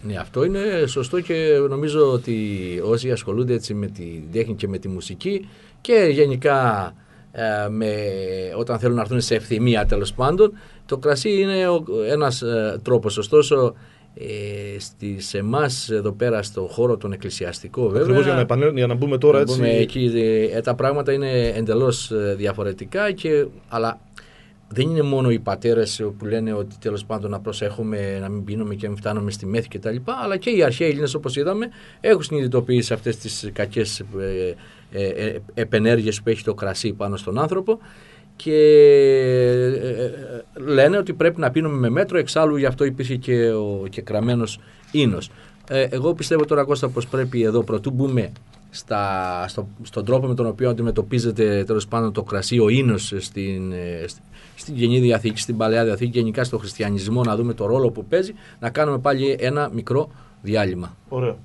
Ναι, αυτό είναι σωστό και νομίζω ότι όσοι ασχολούνται έτσι με τη τέχνη και με τη μουσική και γενικά όταν θέλουν να έρθουν σε ευθυμία τέλος πάντων, το κρασί είναι ένας τρόπος. Ωστόσο, σε εμάς εδώ πέρα στον χώρο τον εκκλησιαστικό βέβαια, για να μπούμε τώρα έτσι, εκεί, τα πράγματα είναι εντελώς διαφορετικά αλλά δεν είναι μόνο οι πατέρες που λένε ότι τέλος πάντων να προσέχουμε να μην πίνουμε και να μην φτάνουμε στη μέθη κτλ. Αλλά και οι αρχαίοι Έλληνες, όπως είδαμε, έχουν συνειδητοποιήσει αυτές τις κακές επενέργειες που έχει το κρασί πάνω στον άνθρωπο και λένε ότι πρέπει να πίνουμε με μέτρο. Εξάλλου γι' αυτό υπήρχε και ο κεκραμένος ίνος. Εγώ πιστεύω τώρα, Κώστα, πως πρέπει εδώ, πρωτού μπούμε στον τρόπο με τον οποίο αντιμετωπίζεται τέλος πάντων το κρασί, ο ίνος στην Καινή Διαθήκη, στην Παλαιά Διαθήκη και γενικά στο χριστιανισμό, να δούμε το ρόλο που παίζει, να κάνουμε πάλι ένα μικρό διάλειμμα. Ωραία.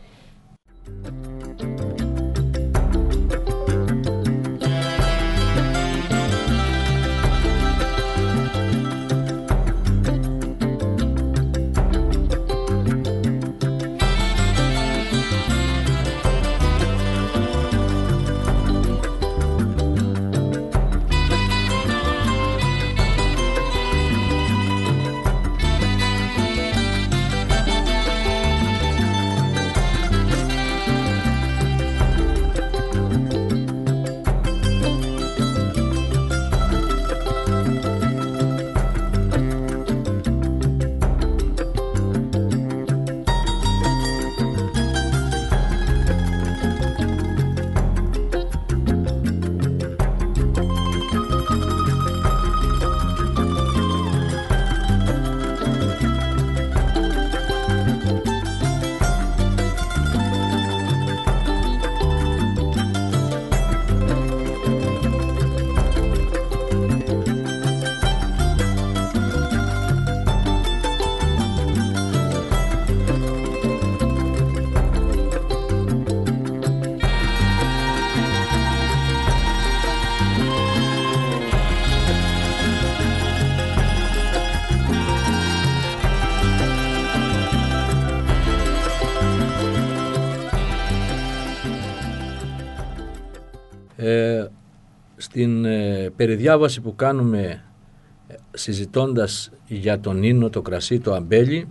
Στην περιδιάβαση που κάνουμε συζητώντας για τον ίνο, το κρασί, το αμπέλι,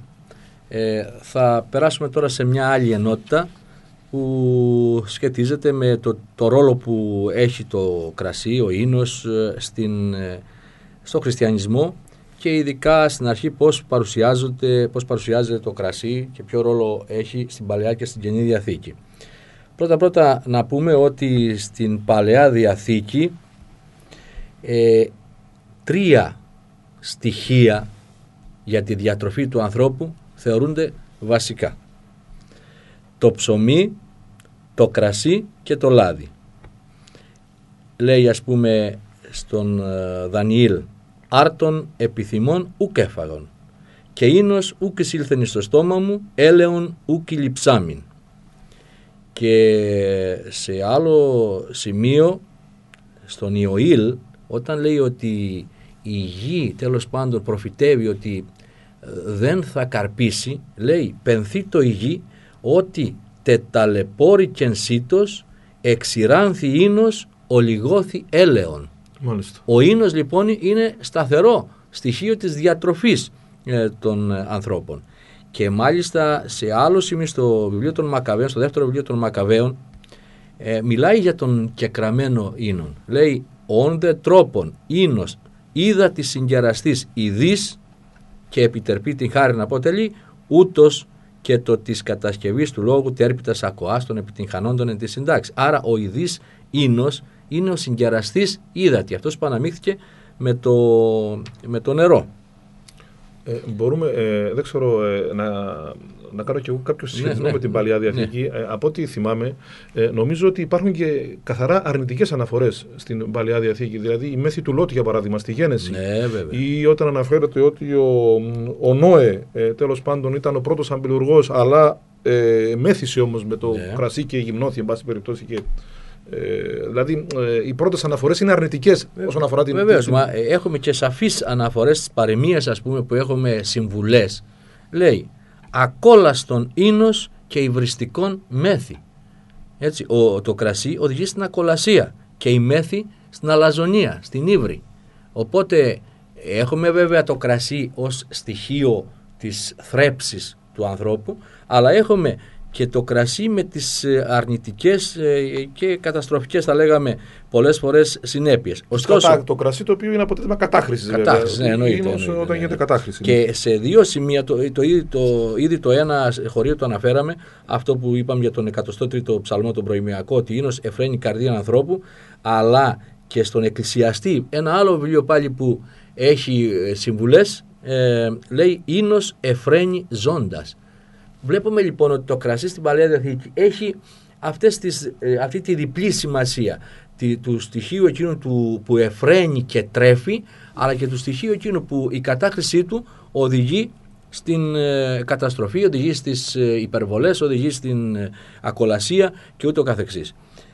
θα περάσουμε τώρα σε μια άλλη ενότητα που σχετίζεται με το ρόλο που έχει το κρασί, ο ίνος στο χριστιανισμό και ειδικά στην αρχή πώς παρουσιάζεται το κρασί και ποιο ρόλο έχει στην Παλαιά και στην Καινή Διαθήκη. Πρώτα να πούμε ότι στην Παλαιά Διαθήκη 3 στοιχεία για τη διατροφή του ανθρώπου θεωρούνται βασικά. Το ψωμί, το κρασί και το λάδι. Λέει, ας πούμε, στον Δανιήλ, άρτον επιθυμών ουκ έφαγον και ίνος ουκ εισήλθεν στο στόμα μου, έλεον ουκ λειψάμιν. Και σε άλλο σημείο, στον Ιωήλ, όταν λέει ότι η γη τέλος πάντων προφητεύει ότι δεν θα καρπίσει, λέει πενθεί το η γη ότι τεταλαιπώρη κεν σίτος εξηράνθη ίνος ολιγώθη έλεον. Μάλιστα. Ο ίνος λοιπόν είναι σταθερό στοιχείο της διατροφής των ανθρώπων. Και μάλιστα σε άλλο σημείο στο βιβλίο των Μακαβαίων, στο δεύτερο βιβλίο των Μακαβαίων, μιλάει για τον κεκραμένο ίνον. Λέει «Ον δε τρόπον ίνος είδα της συγκεραστής ειδής και επιτερπεί την χάρη να αποτελεί, ούτως και το της κατασκευής του λόγου τέρπιτας ακοάστων επιτυγχανόντων εν τη συντάξη». Άρα ο ειδής ίνος είναι ο συγκεραστής ύδατη, αυτός που αναμίχθηκε με το νερό. Μπορούμε, δεν ξέρω, να κάνω και εγώ κάποιο συσχετισμό με την Παλαιά Διαθήκη. Ναι. Από ό,τι θυμάμαι, νομίζω ότι υπάρχουν και καθαρά αρνητικές αναφορές στην Παλαιά Διαθήκη. Δηλαδή η μέθη του Λότ, για παράδειγμα, στη Γένεση. Ναι, βέβαια. Ή όταν αναφέρεται ότι ο Νόε, τέλος πάντων, ήταν ο πρώτος αμπελουργός, αλλά μέθησε όμως με το κρασί και γυμνώθη, εν πάση περιπτώσει. Δηλαδή οι πρώτες αναφορές είναι αρνητικές όσον αφορά την... Βεβαίως, έχουμε και σαφείς αναφορές στις παροιμίες, ας πούμε, που έχουμε συμβουλές. Λέει ακόλαστον ίνος και υβριστικόν μέθη. Έτσι, το κρασί οδηγεί στην ακολασία και η μέθη στην αλαζονία, στην ύβρη. Οπότε έχουμε βέβαια το κρασί ως στοιχείο της θρέψης του ανθρώπου, αλλά έχουμε και το κρασί με τις αρνητικές και καταστροφικές, θα λέγαμε πολλές φορές, συνέπειες. Ωστόσο, το κρασί το οποίο είναι αποτέλεσμα κατάχρησης. Κατάχρηση, ναι, εννοείται. Όταν γίνεται κατάχρηση. Και σε δύο σημεία, ήδη το ένα χωρίο το αναφέραμε, αυτό που είπαμε για τον 103ο ψαλμό, τον προημιακό, ότι ίνος εφραίνει καρδία ανθρώπου, αλλά και στον Εκκλησιαστή, ένα άλλο βιβλίο πάλι που έχει συμβουλές, λέει ίνος εφραίνει ζώντας. Βλέπουμε λοιπόν ότι το κρασί στην Παλαιά Διαθήκη έχει αυτή τη διπλή σημασία του στοιχείου εκείνου που εφραίνει και τρέφει, αλλά και του στοιχείου εκείνου που η κατάχρησή του οδηγεί στην καταστροφή, οδηγεί στις υπερβολές, οδηγεί στην ακολασία και ούτω καθεξής.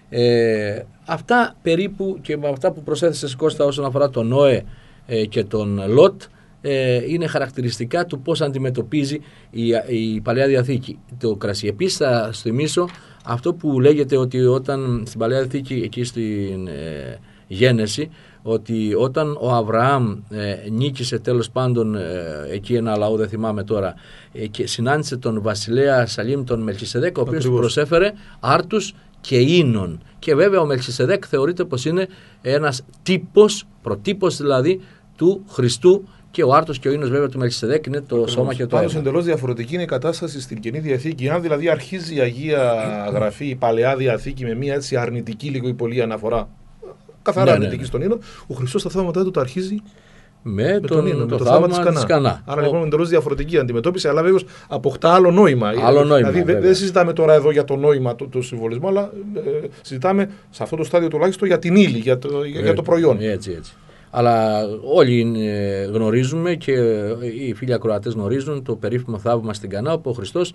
Αυτά περίπου, και με αυτά που προσέθεσες, Κώστα, όσον αφορά τον Νόε και τον Λότ, είναι χαρακτηριστικά του πώς αντιμετωπίζει η Παλαιά Διαθήκη το κρασί. Επίσης θα θυμίσω αυτό που λέγεται, ότι όταν στην Παλαιά Διαθήκη, εκεί στην Γένεση, ότι όταν ο Αβραάμ νίκησε τέλος πάντων εκεί ένα λαό, δεν θυμάμαι τώρα, και συνάντησε τον βασιλέα Σαλήμ τον Μελχισεδέκ, ο οποίος προσέφερε άρτους και ίνων. Και βέβαια ο Μελχισεδέκ θεωρείται πως είναι ένας τύπος, προτύπος δηλαδή του Χριστού, και ο άρτος και ο ίνος βέβαια του Μελχισεδέκ είναι το σώμα και το αίμα. Πάντως εντελώς διαφορετική είναι η κατάσταση στην Καινή Διαθήκη. Αν δηλαδή αρχίζει η Αγία Γραφή, η Παλαιά Διαθήκη, με μια έτσι αρνητική λίγο ή πολύ αναφορά, καθαρά αρνητική στον ίνο, ο Χριστός στα θαύματά του τα αρχίζει με το θαύμα της Κανά. Άρα λοιπόν εντελώς διαφορετική αντιμετώπιση, αλλά βέβαια αποκτά άλλο νόημα. Δηλαδή δεν συζητάμε τώρα εδώ για το νόημα του συμβολισμού, αλλά συζητάμε σε αυτό το στάδιο τουλάχιστον για την ύλη, για το προϊόν. Έτσι. Αλλά όλοι γνωρίζουμε, και οι φίλοι ακροατές γνωρίζουν, το περίφημο θαύμα στην Κανά, όπου ο Χριστός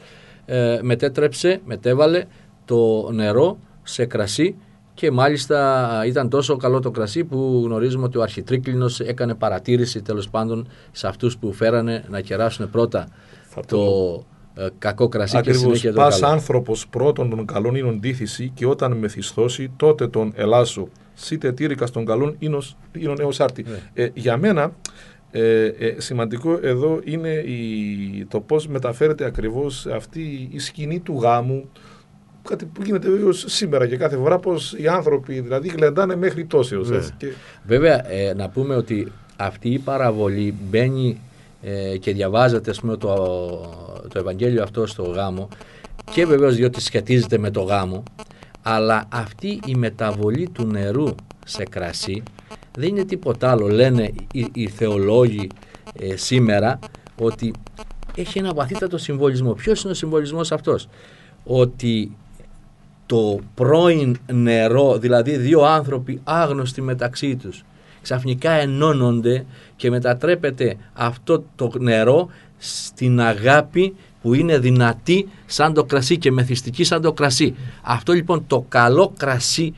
μετέβαλε το νερό σε κρασί, και μάλιστα ήταν τόσο καλό το κρασί που γνωρίζουμε ότι ο αρχιτρίκλινος έκανε παρατήρηση τέλος πάντων σε αυτούς που φέρανε να κεράσουν πρώτα το κακό κρασί. Ακριβώς, και συνέχεια το πας καλό. άνθρωπος πρώτον των καλών ίνων ντύθηση, και όταν μεθυσθώσει τότε τον ελάσσο σίτε τύρικα στον καλόν ίνων έως άρτη. Για μένα σημαντικό εδώ είναι το πώς μεταφέρεται ακριβώς αυτή η σκηνή του γάμου, κάτι που γίνεται βέβαιος σήμερα και κάθε φορά, πως οι άνθρωποι δηλαδή γλεντάνε μέχρι τόσεως. Βέβαια να πούμε ότι αυτή η παραβολή μπαίνει και διαβάζεται, ας πούμε, το Ευαγγέλιο αυτό στο γάμο, και βεβαίως διότι σχετίζεται με το γάμο, αλλά αυτή η μεταβολή του νερού σε κρασί δεν είναι τίποτα άλλο. Λένε οι θεολόγοι σήμερα ότι έχει ένα βαθύτατο συμβολισμό. Ποιος είναι ο συμβολισμός αυτός? Ότι το πρώην νερό, δηλαδή δύο άνθρωποι άγνωστοι μεταξύ τους, ξαφνικά ενώνονται και μετατρέπεται αυτό το νερό στην αγάπη που είναι δυνατή σαν το κρασί και μεθυστική σαν το κρασί. Αυτό λοιπόν το καλό κρασί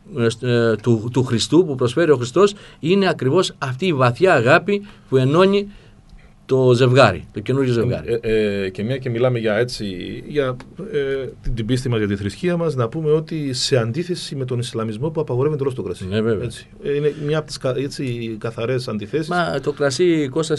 του Χριστού που προσφέρει ο Χριστός είναι ακριβώς αυτή η βαθιά αγάπη που ενώνει το ζευγάρι, το καινούργιο ζευγάρι. Και μια και μιλάμε για την πίστη μας, για τη θρησκεία μας, να πούμε ότι σε αντίθεση με τον Ισλαμισμό που απαγορεύει εντελώς το κρασί. Ναι, βέβαια. Έτσι. Είναι μια από τις καθαρές αντιθέσεις. Μα το κρασί, Κώστα,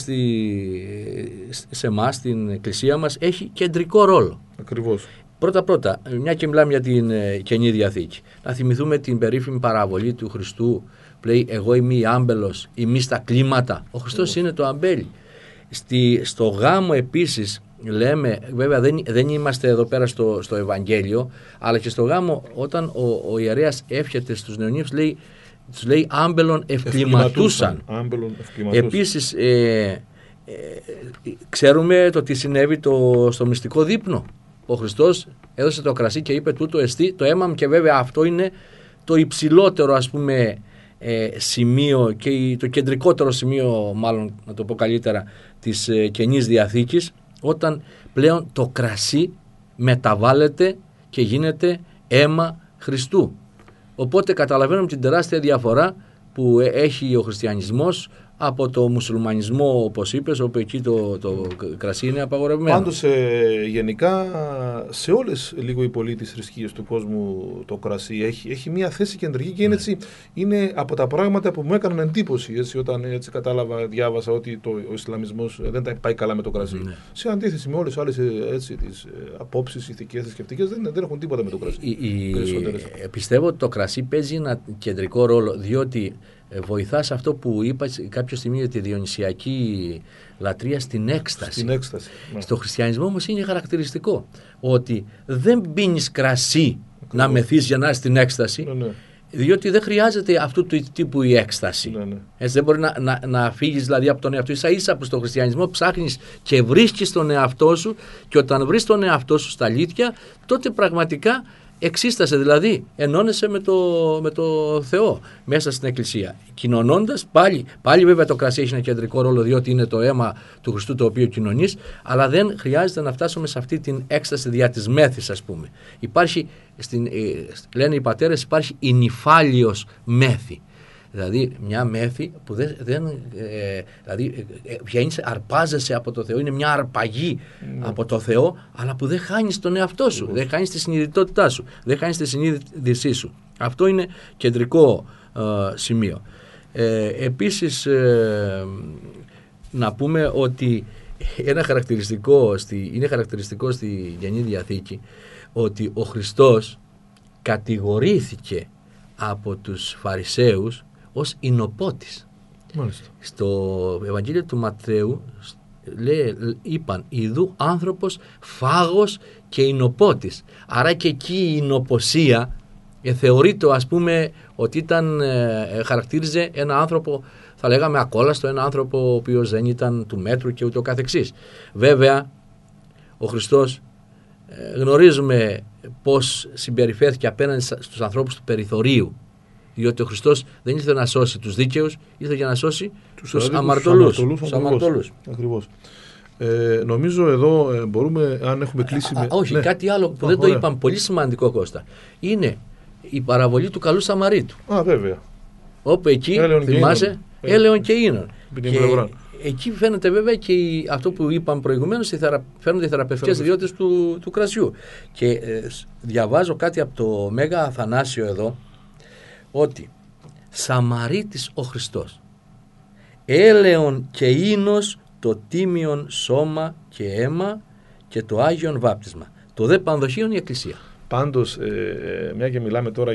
σε εμάς, στην εκκλησία μας, έχει κεντρικό ρόλο. Ακριβώς. Πρώτα, μια και μιλάμε για την Καινή Διαθήκη, να θυμηθούμε την περίφημη παραβολή του Χριστού που λέει «Εγώ είμαι η άμπελος, ημί στα κλίματα». Ο Χριστός είναι το αμπέλι. Στο γάμο επίσης λέμε, βέβαια δεν είμαστε εδώ πέρα στο Ευαγγέλιο, αλλά και στο γάμο όταν ο ιερέας εύχεται στους νεονύφους τους λέει άμπελον ευκλιματούσαν. Επίσης ξέρουμε το τι συνέβη στο μυστικό δείπνο. Ο Χριστός έδωσε το κρασί και είπε τούτο εστί το αίμα μου, και βέβαια αυτό είναι το υψηλότερο, ας πούμε, σημείο και το κεντρικότερο σημείο, μάλλον να το πω καλύτερα, της Καινής Διαθήκης, όταν πλέον το κρασί μεταβάλλεται και γίνεται αίμα Χριστού. Οπότε καταλαβαίνουμε την τεράστια διαφορά που έχει ο χριστιανισμός από το μουσουλμανισμό, όπως είπες, όπου εκεί το κρασί είναι απαγορευμένο. Πάντως γενικά σε όλες λίγο οι πολίτες θρησκείες του κόσμου το κρασί έχει μια θέση κεντρική και είναι, έτσι, είναι από τα πράγματα που μου έκαναν εντύπωση έτσι, όταν έτσι κατάλαβα, διάβασα ότι ο Ισλαμισμός δεν τα πάει καλά με το κρασί. Ναι. Σε αντίθεση με όλες τις άλλες τις απόψεις ηθικές, θρησκευτικές, δεν έχουν τίποτα με το κρασί. Πιστεύω ότι το κρασί παίζει ένα κεντρικό ρόλο, διότι βοηθά σε αυτό που είπα κάποια στιγμή για τη διονυσιακή λατρεία στην έκσταση. Στην έκσταση, ναι. Στο χριστιανισμό όμως είναι χαρακτηριστικό ότι δεν πίνεις κρασί να μεθείς για να είσαι στην έκσταση, ναι. Διότι δεν χρειάζεται αυτού του τύπου η έκσταση. Ναι. Έτσι δεν μπορεί να φύγεις δηλαδή από τον εαυτό σου. Ίσα που στο χριστιανισμό ψάχνεις και βρίσκεις τον εαυτό σου, και όταν βρεις τον εαυτό σου στα αλήθεια, τότε πραγματικά εξίστασε, δηλαδή ενώνεσαι με το Θεό μέσα στην Εκκλησία. Κοινωνώντας, πάλι βέβαια το κρασί έχει ένα κεντρικό ρόλο, διότι είναι το αίμα του Χριστού το οποίο κοινωνείς, αλλά δεν χρειάζεται να φτάσουμε σε αυτή την έκσταση δια της μέθης, ας πούμε. Υπάρχει, λένε οι πατέρες, υπάρχει η νυφάλιος μέθη. Δηλαδή μια μέθη που δηλαδή βγαίνεις, αρπάζεσαι από το Θεό, είναι μια αρπαγή από το Θεό, αλλά που δεν χάνεις τον εαυτό σου, δεν χάνεις τη συνειδητότητά σου, δεν χάνεις τη συνείδησή σου. Αυτό είναι κεντρικό σημείο. Επίσης να πούμε ότι είναι χαρακτηριστικό στη Καινή Διαθήκη ότι ο Χριστός κατηγορήθηκε από τους Φαρισαίους ως ινοπότης. Μάλιστα. Στο Ευαγγέλιο του Ματθαίου είπαν «Ιδού άνθρωπος φάγος και ινοπότης». Άρα και εκεί η ινοποσία θεωρείται, ας πούμε, ότι χαρακτήριζε ένα άνθρωπο, θα λέγαμε ακόλαστο, ένα άνθρωπο ο οποίος δεν ήταν του μέτρου και ούτω καθεξής. Βέβαια ο Χριστός γνωρίζουμε πώς συμπεριφέρθηκε απέναντι στους ανθρώπους του περιθωρίου, διότι ο Χριστός δεν ήρθε να σώσει τους δίκαιους, ήρθε για να σώσει τους αμαρτωλούς. Ακριβώς. Νομίζω εδώ μπορούμε, αν έχουμε κλείσει όχι, ναι. Κάτι άλλο που δεν το είπαμε, πολύ σημαντικό, Κώστα, είναι η παραβολή του καλού Σαμαρίτου. Βέβαια. Όπου εκεί, θυμάσαι, έλεον και ίνων. Εκεί φαίνεται βέβαια και αυτό που είπαμε προηγουμένως, φαίνονται οι θεραπευτικές ιδιότητες του κρασιού. Και διαβάζω κάτι από το Μέγα Αθανάσιο εδώ, ότι Σαμαρίτης ο Χριστός, έλεον και ίνος το τίμιον σώμα και αίμα και το Άγιον βάπτισμα. Το δε πανδοχείον η Εκκλησία. Πάντως, μια και μιλάμε τώρα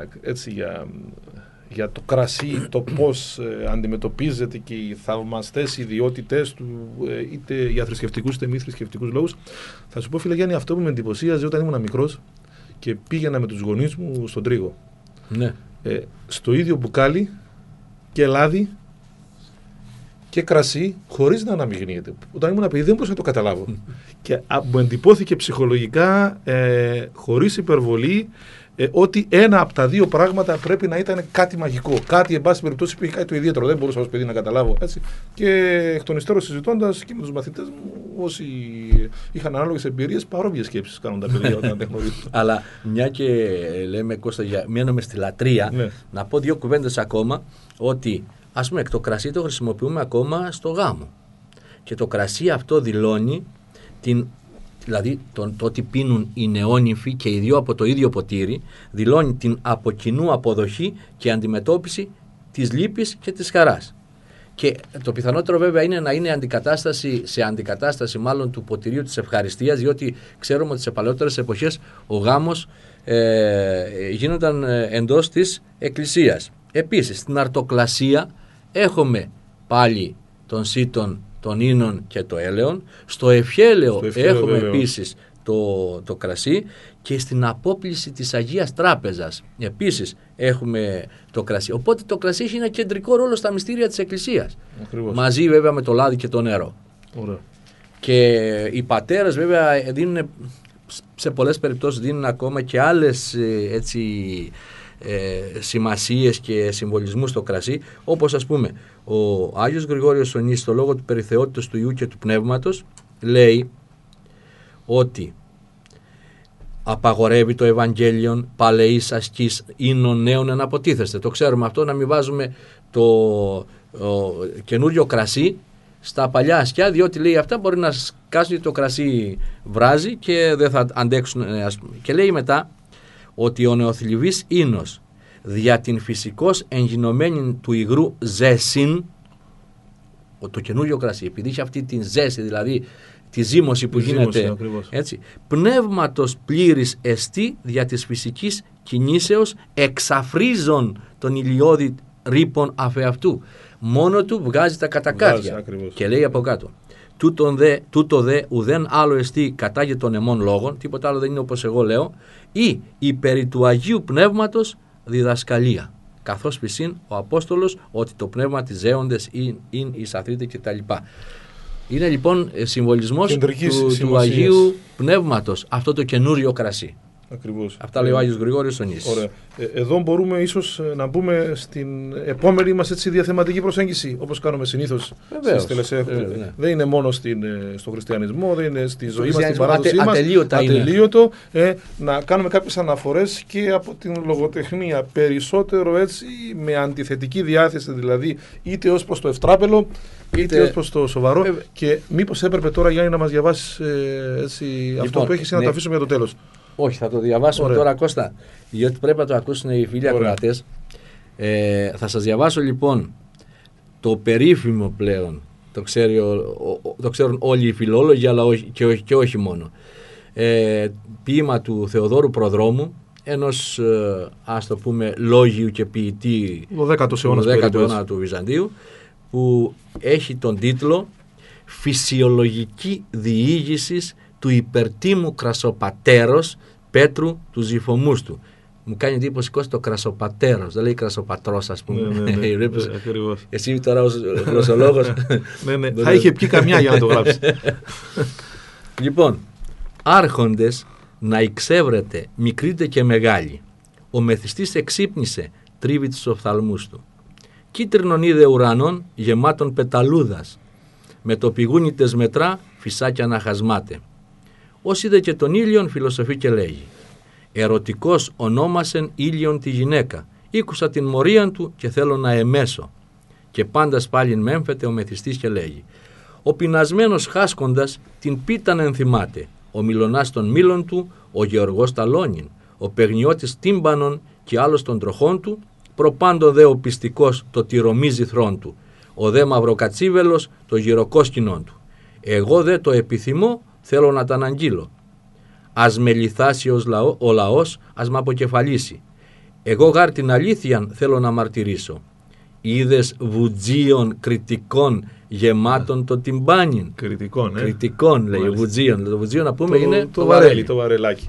για το κρασί, το πώς αντιμετωπίζεται και οι θαυμαστές ιδιότητες του, είτε για θρησκευτικούς είτε μη θρησκευτικούς λόγους. Θα σου πω, φίλε Γιάννη, αυτό που με εντυπωσίαζε όταν ήμουν μικρός και πήγαινα με τους γονείς μου στον Τρίγο. Ναι. Στο ίδιο μπουκάλι και λάδι και κρασί, χωρίς να αναμειγνύεται. Όταν ήμουν παιδί δεν μπορούσα να το καταλάβω. Και μου εντυπώθηκε ψυχολογικά, χωρίς υπερβολή, ότι ένα από τα δύο πράγματα πρέπει να ήταν κάτι μαγικό. Κάτι, εν πάση περιπτώσει, που είχε κάτι το ιδιαίτερο. Δεν μπορούσα ως παιδί να καταλάβω. Έτσι. Και εκ των υστέρων, συζητώντας και με τους μαθητές μου, όσοι είχαν ανάλογες εμπειρίες, παρόμοιες σκέψεις κάνουν τα παιδιά όταν δεν γνωρίζουν. Αλλά μια και λέμε, Κώστα, μένουμε στη λατρεία, ναι. Να πω δύο κουβέντες ακόμα, ότι ας πούμε το κρασί το χρησιμοποιούμε ακόμα στο γάμο. Και το κρασί αυτό δηλώνει δηλαδή το ότι πίνουν οι νεόνυμφοι και οι δύο από το ίδιο ποτήρι, δηλώνει την από κοινού αποδοχή και αντιμετώπιση της λύπης και της χαράς. Και το πιθανότερο βέβαια είναι να είναι αντικατάσταση μάλλον του ποτηρίου της ευχαριστίας, διότι ξέρουμε ότι σε παλαιότερες εποχές ο γάμος γίνονταν εντός της εκκλησίας. Επίσης στην αρτοκλασία έχουμε πάλι τον σύτον, τον ίνον και το έλεον. Στο ευχέλαιο έχουμε βέβαια επίσης το κρασί, και στην απόπληση της Αγίας Τράπεζας επίσης έχουμε το κρασί. Οπότε το κρασί έχει ένα κεντρικό ρόλο στα μυστήρια της Εκκλησίας. Ακριβώς. Μαζί βέβαια με το λάδι και το νερό. Ωραία. Και οι πατέρες βέβαια δίνουν, σε πολλές περιπτώσεις δίνουν ακόμα και άλλες σημασίες και συμβολισμούς στο κρασί, όπως ας πούμε ο Άγιος Γρηγόριος ο Νης στο λόγο του περιθεότητος του Ιού και του Πνεύματος λέει ότι απαγορεύει το Ευαγγέλιον παλαιής ασκής ίνων νέων εναποτίθεστε. Το ξέρουμε αυτό, να μην βάζουμε καινούριο κρασί στα παλιά ασκιά, διότι λέει αυτά μπορεί να σκάσουν, το κρασί βράζει και δεν θα αντέξουν. Και λέει μετά ότι ο νεοθλιβής ίνος δια την φυσικώς εγινωμένη του υγρού ζέσιν, το καινούριο κρασί, επειδή έχει αυτή την ζέση, δηλαδή τη ζύμωση που γίνεται, έτσι, πνεύματος πλήρης εστί δια της φυσικής κινήσεως εξαφρίζων τον ηλιώδη ρήπων αφεαυτού. Μόνο του βγάζει τα κατακάτια. Και λέει από κάτω, τούτο δε ουδέν άλλο εστί κατάγε των εμών λόγων, τίποτα άλλο δεν είναι όπως εγώ λέω, ή η περί του Αγίου Πνεύματος διδασκαλία. Καθώς πισήν ο Απόστολος ότι το πνεύμα της ζέοντες είναι εισαθρείται κτλ. Είναι λοιπόν συμβολισμός του Αγίου Πνεύματος αυτό το καινούριο κρασί. Ακριβώς. Αυτά λέει ο Άγιος Γρηγόριος ο Νήσης. Ωραία. Εδώ μπορούμε ίσως να μπούμε στην επόμενη μας διαθεματική προσέγγιση, όπως κάνουμε συνήθως στις τελεσέ. Ναι. Δεν είναι μόνο στο χριστιανισμό, δεν είναι στη ζωή μας, στην παράδοσή μας. Ατελείωτο. Να κάνουμε κάποιες αναφορές και από την λογοτεχνία, περισσότερο έτσι με αντιθετική διάθεση, δηλαδή είτε ως προς το ευτράπελο είτε ως προς το σοβαρό. Και μήπως έπρεπε τώρα, Γιάννη, να μας διαβάσεις αυτό που έχεις να το αφήσουμε για το τέλος. Όχι, θα το διαβάσουμε τώρα, Κώστα, γιατί πρέπει να το ακούσουν οι φίλοι ακροατές. Θα σας διαβάσω λοιπόν το περίφημο πλέον, το ξέρουν όλοι οι φιλόλογοι, αλλά και όχι μόνο, ποίημα του Θεοδόρου Προδρόμου, ενός ας το πούμε λόγιου και ποιητή του 10ου αιώνα του Βυζαντίου, που έχει τον τίτλο «Φυσιολογική διήγησης του υπερτίμου κρασοπατέρος Πέτρου του Ζυφομούστου». Μου κάνει εντύπωση το κρασοπατέρος, δεν λέει κρασοπατρός, ας πούμε. Ναι, εσύ τώρα ως γλωσσολόγος. Θα είχε πει καμιά για να το γράψει. Λοιπόν, άρχοντες να εξεύρετε μικρείτε και μεγάλοι. Ο μεθυστής εξύπνησε, τρίβει τους οφθαλμούς του. Κίτρινον είδε ουρανών γεμάτων πεταλούδας. Με το πηγούνι τες μετρά φυσάκια να χασμάται. Ως είδε και τον ήλιον φιλοσοφεί και λέγει, ερωτικός ονόμασεν ήλιον τη γυναίκα, ήκουσα την μορίαν του και θέλω να εμέσω. Και πάντας πάλιν μέμφεται ο μεθυστής και λέγει, ο πεινασμένος χάσκοντας την πίταν ενθυμάται, ο μιλωνάς των μήλων του, ο γεωργός ταλόνιν, ο παιγνιώτης τύμπανον και άλλος των τροχών του, προπάντο δε ο πιστικός το τυρωμίζει θρόν του, ο δε μαυροκατσίβελος το γυροκόσκινον του. Εγώ δε το επιθυμώ, θέλω να τα αναγγείλω. Ας με λιθάσει ο λαός, ας μ' αποκεφαλίσει. Εγώ γάρ την αλήθειαν θέλω να μαρτυρήσω. Είδες βουτζίων κριτικών γεμάτων το τυμπάνιν. Κριτικών λέει βουτζίων. Το βουτζίον να πούμε είναι το βαρέλι, το βαρελάκι.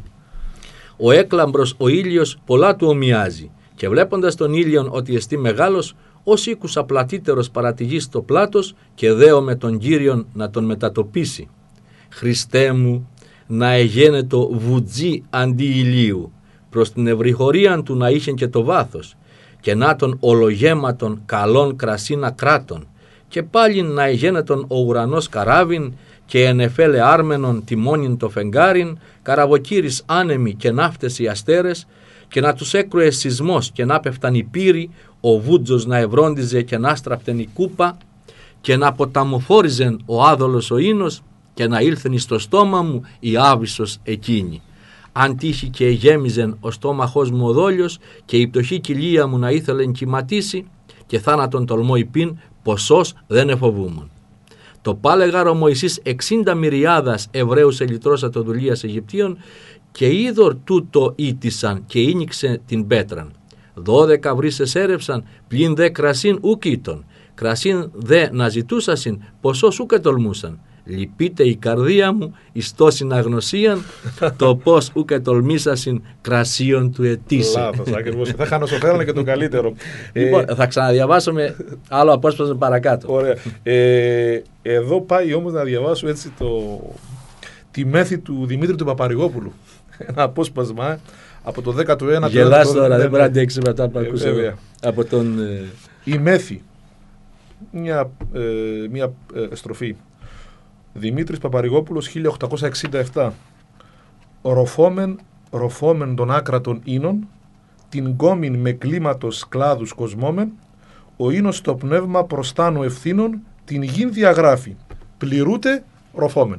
Ο έκλαμπρος ο ήλιος πολλά του ομοιάζει και βλέποντας τον ήλιον ότι εστί μεγάλος, ως οίκουσα πλατύτερος παρατηγεί στο πλάτος και δέω με τον Κύριον να τον μετατοπίσει. Χριστέ μου, να εγένετο βουτζί αντί ηλίου, προς την ευρυχωρίαν του να είχεν και το βάθος, και να τον ολογέματον καλών κρασίνα κράτων, και πάλι να εγένετον ο ουρανός καράβιν, και ενεφέλε άρμενον τιμόνιν το φεγγάριν, καραβοκύρις άνεμοι και ναύτες οι αστέρες, και να τους έκρουε σεισμός και να πέφταν οι πύροι, ο βούτζος να ευρόντιζε και να στραπτεν η κούπα, και να ποταμοφόριζεν ο άδολος ο ίνος, και να ήλθεν στο στόμα μου η άβυσσος εκείνη. Αν τύχει και εγέμιζεν ο στόμαχός μου ο δόλιος, και η πτωχή κοιλία μου να ήθελεν κυματίσει, και θάνατον τολμό υπήν, ποσός δεν εφοβούμουν. Το πάλεγαρ ο Μωυσής 60 μυριάδας Εβραίους ελυτρώσα το δουλείας Αιγυπτίων, και είδωρ τούτο ήτησαν και ίνιξε την πέτραν. 12 βρύσες έρευσαν, πλην δε κρασίν ουκ ήτον. Κρασίν δε να ζητούσασιν, ποσός ουκ ετολμούσαν. Λυπείται η καρδία μου εις τόσην αγνωσίαν, το πως ουκ ετολμήσασιν κρασίον του ετήσαι. Λάθος, ακριβώς. Θα χανοσοφέρανε και το καλύτερο. Λοιπόν, θα ξαναδιαβάσω με άλλο απόσπασμα παρακάτω. Ωραία. Εδώ πάει όμως να διαβάσω έτσι τη μέθη του Δημήτρη του Παπαρηγόπουλου. Ένα απόσπασμα από το 19ο. Γελάς τώρα, δεν μπορεί να αντέξει μετά που ακούσαμε από τον... Η μέθη. Μια στροφή. Δημήτρης Παπαρηγόπουλος 1867. Ροφόμεν των άκρατων ίνων, την κόμην με κλίματος κλάδους κοσμόμεν, ο ίνος το πνεύμα προστάνω ευθύνων, την γην διαγράφει, πληρούται ροφόμεν.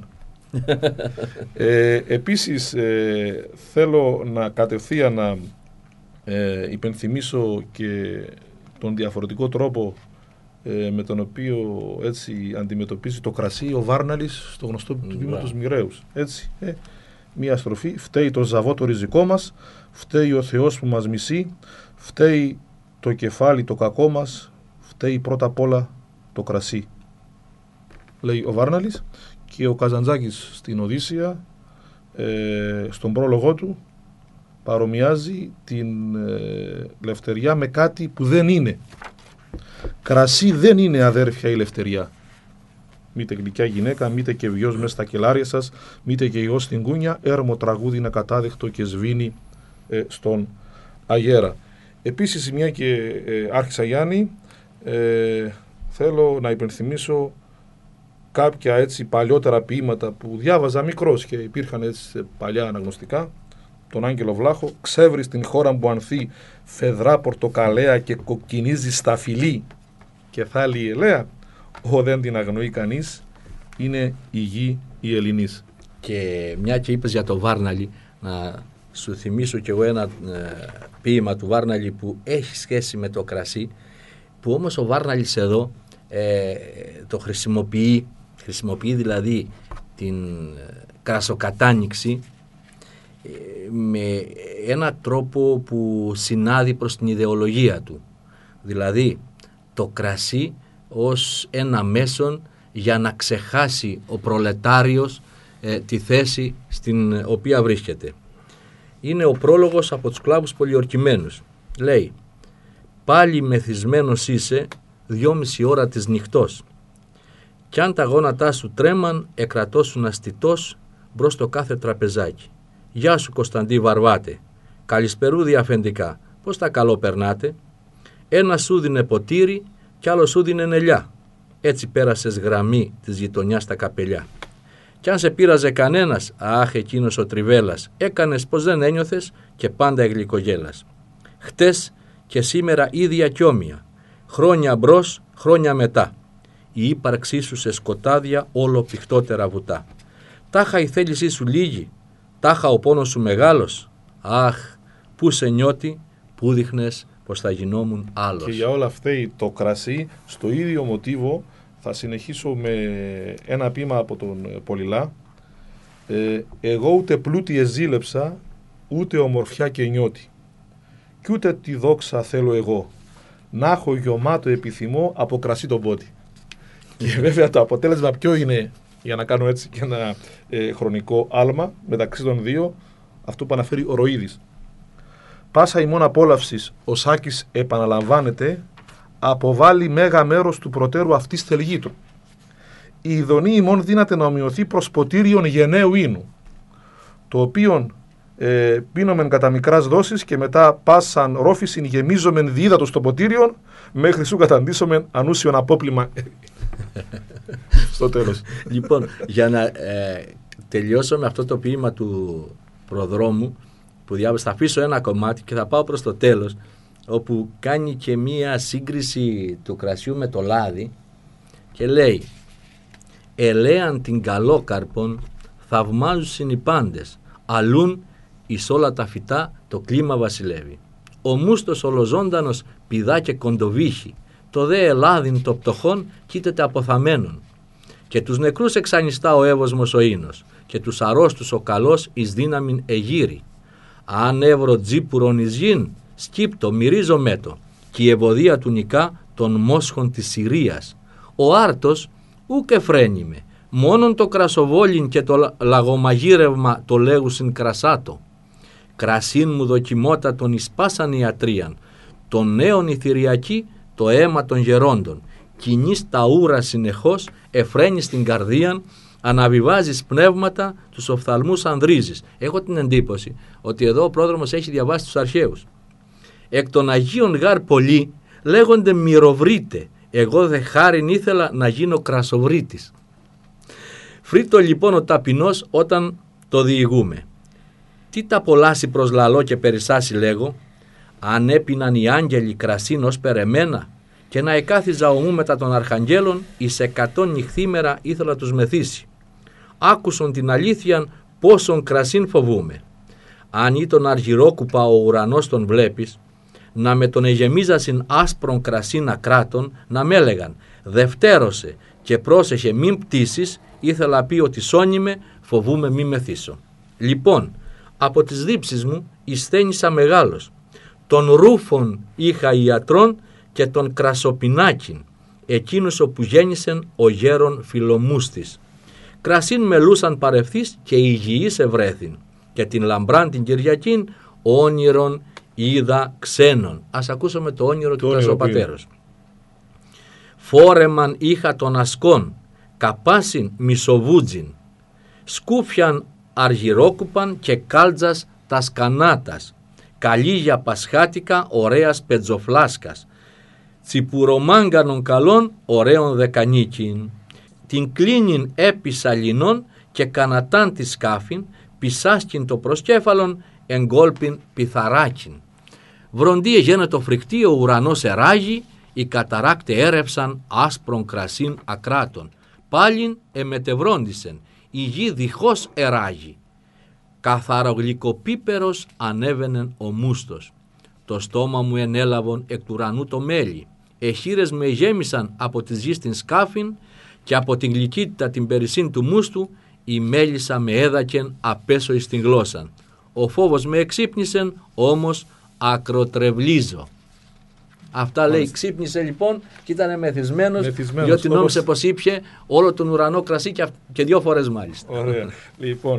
Επίσης θέλω να κατευθείαν να υπενθυμίσω και τον διαφορετικό τρόπο με τον οποίο έτσι αντιμετωπίζει το κρασί ο Βάρναλης στο γνωστό του ποίημα τους Μοιραίους. Έτσι, μία στροφή: φταίει το ζαβό το ριζικό μας, φταίει ο Θεός που μας μισεί, φταίει το κεφάλι το κακό μας, φταίει πρώτα απ' όλα το κρασί, λέει ο Βάρναλης. Και ο Καζαντζάκης στην Οδύσσεια, στον πρόλογο του, παρομοιάζει την λευτεριά με κάτι που δεν είναι. Κρασί δεν είναι, αδέρφια, η λευτεριά. Μήτε γλυκιά γυναίκα, μήτε και βιός μες στα κελάρια σας, μήτε και γιος στην κούνια, έρμο τραγούδι είναι ακατάδεκτο και σβήνει στον αγέρα. Επίσης, μια και άρχισα, Γιάννη, θέλω να υπενθυμίσω κάποια έτσι παλιότερα ποίηματα που διάβαζα μικρός και υπήρχαν έτσι παλιά αναγνωστικά. Τον Άγγελο Βλάχο: ξεύρει στην χώρα που ανθεί φεδρά πορτοκαλέα και κοκκινίζει στα φιλί και θάλη η ελαία, ο δεν την αγνοεί κανείς, είναι η γη η Ελληνής. Και μια και είπες για το Βάρναλη, να σου θυμίσω κι εγώ ένα ποίημα του Βάρναλη που έχει σχέση με το κρασί, που όμως ο Βάρναλης εδώ το χρησιμοποιεί δηλαδή την κρασοκατάνοιξη με ένα τρόπο που συνάδει προς την ιδεολογία του. Δηλαδή το κρασί ως ένα μέσον για να ξεχάσει ο προλετάριος τη θέση στην οποία βρίσκεται. Είναι ο πρόλογος από τους κλάβους πολιορκημένους. Λέει: πάλι μεθυσμένος είσαι 2,5 ώρα της νυχτός, κι αν τα γόνατά σου τρέμαν εκρατώσουν αστιτός μπρος στο κάθε τραπεζάκι. Γεια σου Κωνσταντί Βαρβάτε, καλησπερούδι αφεντικά, πώς τα καλό περνάτε? Ένα σου δίνε ποτήρι κι άλλο σου δίνε νελιά, έτσι πέρασες γραμμή της γειτονιάς στα καπελιά. Κι αν σε πείραζε κανένας, αχ εκείνος ο Τριβέλας, έκανες πως δεν ένιωθες και πάντα εγλυκογέλας. Χτες και σήμερα ίδια κι όμοια, χρόνια μπρος, χρόνια μετά, η ύπαρξή σου σε σκοτάδια όλο πηχτότερα βουτά. Τάχα η θέλησή σου λίγη, τάχα ο πόνος σου μεγάλος, αχ, πού σε νιώτη, πού δείχνες πως θα γινόμουν άλλος. Και για όλα φταίει το κρασί. Στο ίδιο μοτίβο θα συνεχίσω με ένα ποίημα από τον Πολυλά. Εγώ ούτε πλούτη εζήλεψα, ούτε ομορφιά και νιώτη, κι ούτε τη δόξα θέλω εγώ, να έχω γιωμάτο επιθυμώ από κρασί τον πότη. Και βέβαια το αποτέλεσμα ποιο είναι, για να κάνω έτσι και ένα χρονικό άλμα μεταξύ των δύο, αυτό που αναφέρει ο Ροίδης. Πάσα ημών απόλαυσης ο Σάκης επαναλαμβάνεται, αποβάλλει μέγα μέρος του προτέρου αυτής θελγήτου. Η ειδονή ημών δύναται να ομοιωθεί προς ποτήριον γενναίου ίνου, το οποίον πίνομεν κατά μικράς δόσεις και μετά πάσαν ρόφησιν γεμίζομεν διύδατο στο ποτήριον, μέχρι σου καταντήσομεν ανούσιον απόπλημα. Στο τέλος. Λοιπόν, για να τελειώσω με αυτό το ποίημα του προδρόμου που διάβασα, θα αφήσω ένα κομμάτι και θα πάω προς το τέλος, όπου κάνει και μία σύγκριση του κρασιού με το λάδι και λέει: ελέαν την καλόκαρπον θαυμάζουσιν οι πάντες, αλλούν εις όλα τα φυτά το κλίμα βασιλεύει. Ο μούστος ολοζώντανος πηδά και κοντοβύχει, το δε ελάδιν το πτωχόν κοίταται αποθαμένον. Και τους νεκρούς εξανιστά ο εύωσμος ο ίνος, και τους αρρώστους ο καλός εις δύναμην εγείρει. Αν εύρο τζίπουρον εις γην, σκύπτο μυρίζω μέτο, και η ευωδία του νικά των μόσχων της Συρίας. Ο άρτος ουκ εφραίνιμε, μόνον το κρασοβόλιν και το λαγομαγείρευμα το λέγουσιν κρασάτο. Κρασίν μου δοκιμότατον εις πάσαν ιατρίαν, των νέων η θηριακή το αίμα των γερόντων. Κινείς τα ούρα συνεχώς, εφραίνεις την καρδίαν, αναβιβάζεις πνεύματα, τους οφθαλμούς ανδρίζεις. Έχω την εντύπωση ότι εδώ ο πρόδρομος έχει διαβάσει τους αρχαίους. Εκ των Αγίων γάρ πολλοί λέγονται μυροβρίτε, εγώ δε χάριν ήθελα να γίνω κρασοβρίτης. Φρίτο λοιπόν ο ταπεινός όταν το διηγούμε. Τι τα πολλάσει προσλαλώ και περισσάσει λέγω, αν έπιναν οι άγγελοι κρασίν ως περεμένα, και να εκάθιζα ομού μετά των αρχαγγέλων, εις 100 νυχθήμερα ήθελα τους μεθύσει. Άκουσον την αλήθειαν πόσον κρασίν φοβούμε. Αν ή τον αργυρόκουπα ο ουρανός τον βλέπεις, να με τον εγεμίζασιν άσπρον κρασίν ακράτων, να με έλεγαν «Δευτέρωσε και πρόσεχε μην πτήσεις», ήθελα πει ότι σώνιμε, φοβούμε μη μεθύσω. Λοιπόν, από τις δίψεις μου εισθένησα μεγάλος. Τον ρούφων είχα ιατρών και τον κρασοπινάκιν, εκείνους όπου γέννησεν ο γέρον Φιλομούστης. Κρασίν μελούσαν παρευθείς και υγιής ευρέθην, και την λαμπράν την Κυριακήν όνειρον είδα ξένων. Ας ακούσουμε το όνειρο του κρασοπατέρος. Φόρεμαν είχα των ασκών, καπάσιν μισοβούτζιν, σκούφιαν αργυρόκουπαν και κάλτζας τα σκανάτας, καλύγια πασχάτικα ωραίας πετζοφλάσκας, τσιπουρομάγκανον καλών ωραίων δεκανίκιν, την κλίνιν επί σαλινών και κανατάν τη σκάφιν, πισάσκιν το προσκέφαλον, εγκόλπιν πιθαράκιν. Βροντίε γένετο φρικτή ο ουρανός εράγει, οι καταράκτε έρευσαν άσπρον κρασίν ακράτων. Πάλιν εμετευρόντισεν, η γη διχώς εράγει. Καθαρογλυκοπίπερος ανέβαινεν ο μούστος. Το στόμα μου ενέλαβον εκ του ουρανού το μέλι. Εχείρες με γέμισαν από τη γη στην σκάφιν και από την γλυκύτητα την περισσήν του μούστου η μέλισσα με έδακεν απέσω εις την γλώσσαν. Ο φόβος με εξύπνησεν, όμως ακροτρευλίζω. Αυτά λέει, ξύπνησε λοιπόν και ήταν μεθυσμένος διότι νόμισε πως ήπιε όλο τον ουρανό κρασί και 2 φορές μάλιστα. Ωραία. Λοιπόν,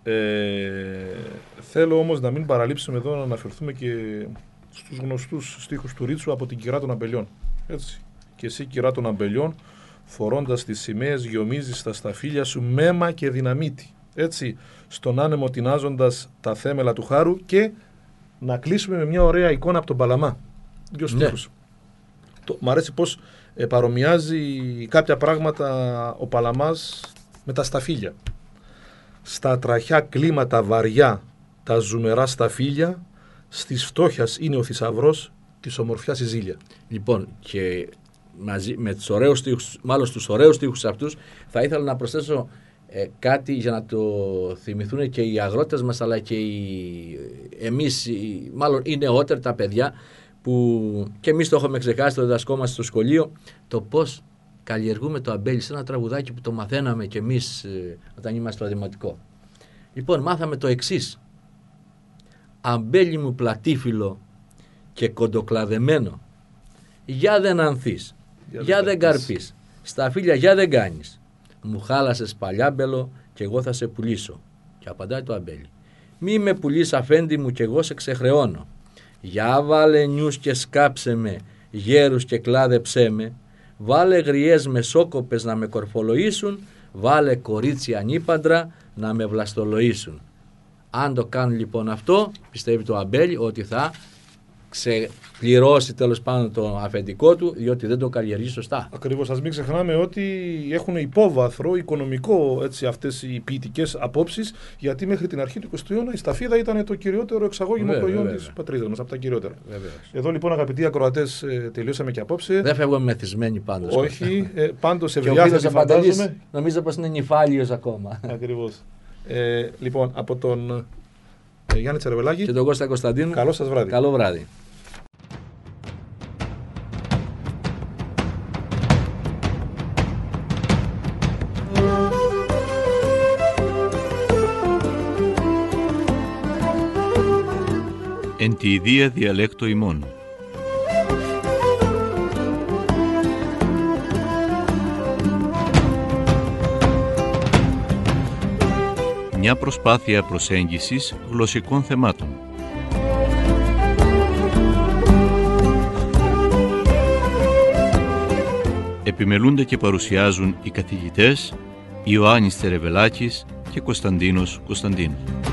θέλω όμως να μην παραλείψουμε εδώ να αναφερθούμε και στους γνωστούς στίχους του Ρίτσου από την κυρά των αμπελιών. Έτσι. Και εσύ κυρά των αμπελιών, φορώντας τις σημαίες γιομίζεις στα σταφύλια σου μέμα και δυναμίτη. Έτσι, στον άνεμο τεινάζοντας τα θέμελα του χάρου, και να κλείσουμε με μια ωραία εικόνα από τον Παλαμά. 2 στίχους. Ναι. Μ' αρέσει πως παρομοιάζει κάποια πράγματα ο Παλαμάς με τα σταφύλια. Στα τραχιά κλίματα βαριά τα ζουμερά σταφύλια, στις φτώχειας είναι ο θησαυρός, της ομορφιάς η ζήλια. Λοιπόν, και μαζί με τους ωραίους στίχους, μάλλον στους ωραίους στίχους αυτούς, θα ήθελα να προσθέσω κάτι για να το θυμηθούν και οι αγρότες μας, αλλά και εμείς, μάλλον οι νεότεροι, τα παιδιά, που και εμείς το έχουμε ξεχάσει, το διδασκόμαστε στο σχολείο, το πώς καλλιεργούμε το αμπέλι, σε ένα τραγουδάκι που το μαθαίναμε και εμείς όταν είμαστε στο δημοτικό. Λοιπόν, μάθαμε το εξής: αμπέλι μου πλατήφυλλο και κοντοκλαδεμένο, για δεν ανθείς, για δεν καρπείς, στα φύλλα για δεν κάνεις, μου χάλασες παλιάμπελο και εγώ θα σε πουλήσω. Και απαντάει το αμπέλι: μη με πουλείς αφέντη μου και εγώ σε ξεχρεώνω. Για βάλε νιούς και σκάψε με, γέρους και κλάδεψέ με, βάλε γριές μεσόκοπες να με κορφολογήσουν, βάλε κορίτσια ανήπαντρα να με βλαστολογήσουν. Αν το κάνουν λοιπόν αυτό, πιστεύει το αμπέλι ότι θα ξεπληρώσει τέλος πάντων το αφεντικό του, διότι δεν το καλλιεργεί σωστά. Ακριβώς. Ας μην ξεχνάμε ότι έχουν υπόβαθρο οικονομικό, έτσι, αυτές οι ποιητικές απόψεις, γιατί μέχρι την αρχή του 20ου αιώνα η σταφίδα ήταν το κυριότερο εξαγώγημο προϊόν της πατρίδας μας, από τα κυριότερα. Βεβαίως. Εδώ λοιπόν, αγαπητοί ακροατές, τελειώσαμε και απόψε. Δεν φεύγουμε μεθυσμένοι πάντως. Όχι, πάντως ευδιάστατη φαντάζομαι. Νομίζω πως είναι νυφάλιος ακόμα. Ακριβώς. Λοιπόν, από τον Γιάννη Τσερεβελάκη και τον Κώστα Κωνσταντίνου, καλό σας βράδυ. Καλό βράδυ. Εν τη ιδία διαλέκτο ημών. Μια προσπάθεια προσέγγισης γλωσσικών θεμάτων. Επιμελούνται και παρουσιάζουν οι καθηγητές Ιωάννης Τερεβελάκης και Κωνσταντίνος Κωνσταντίνου.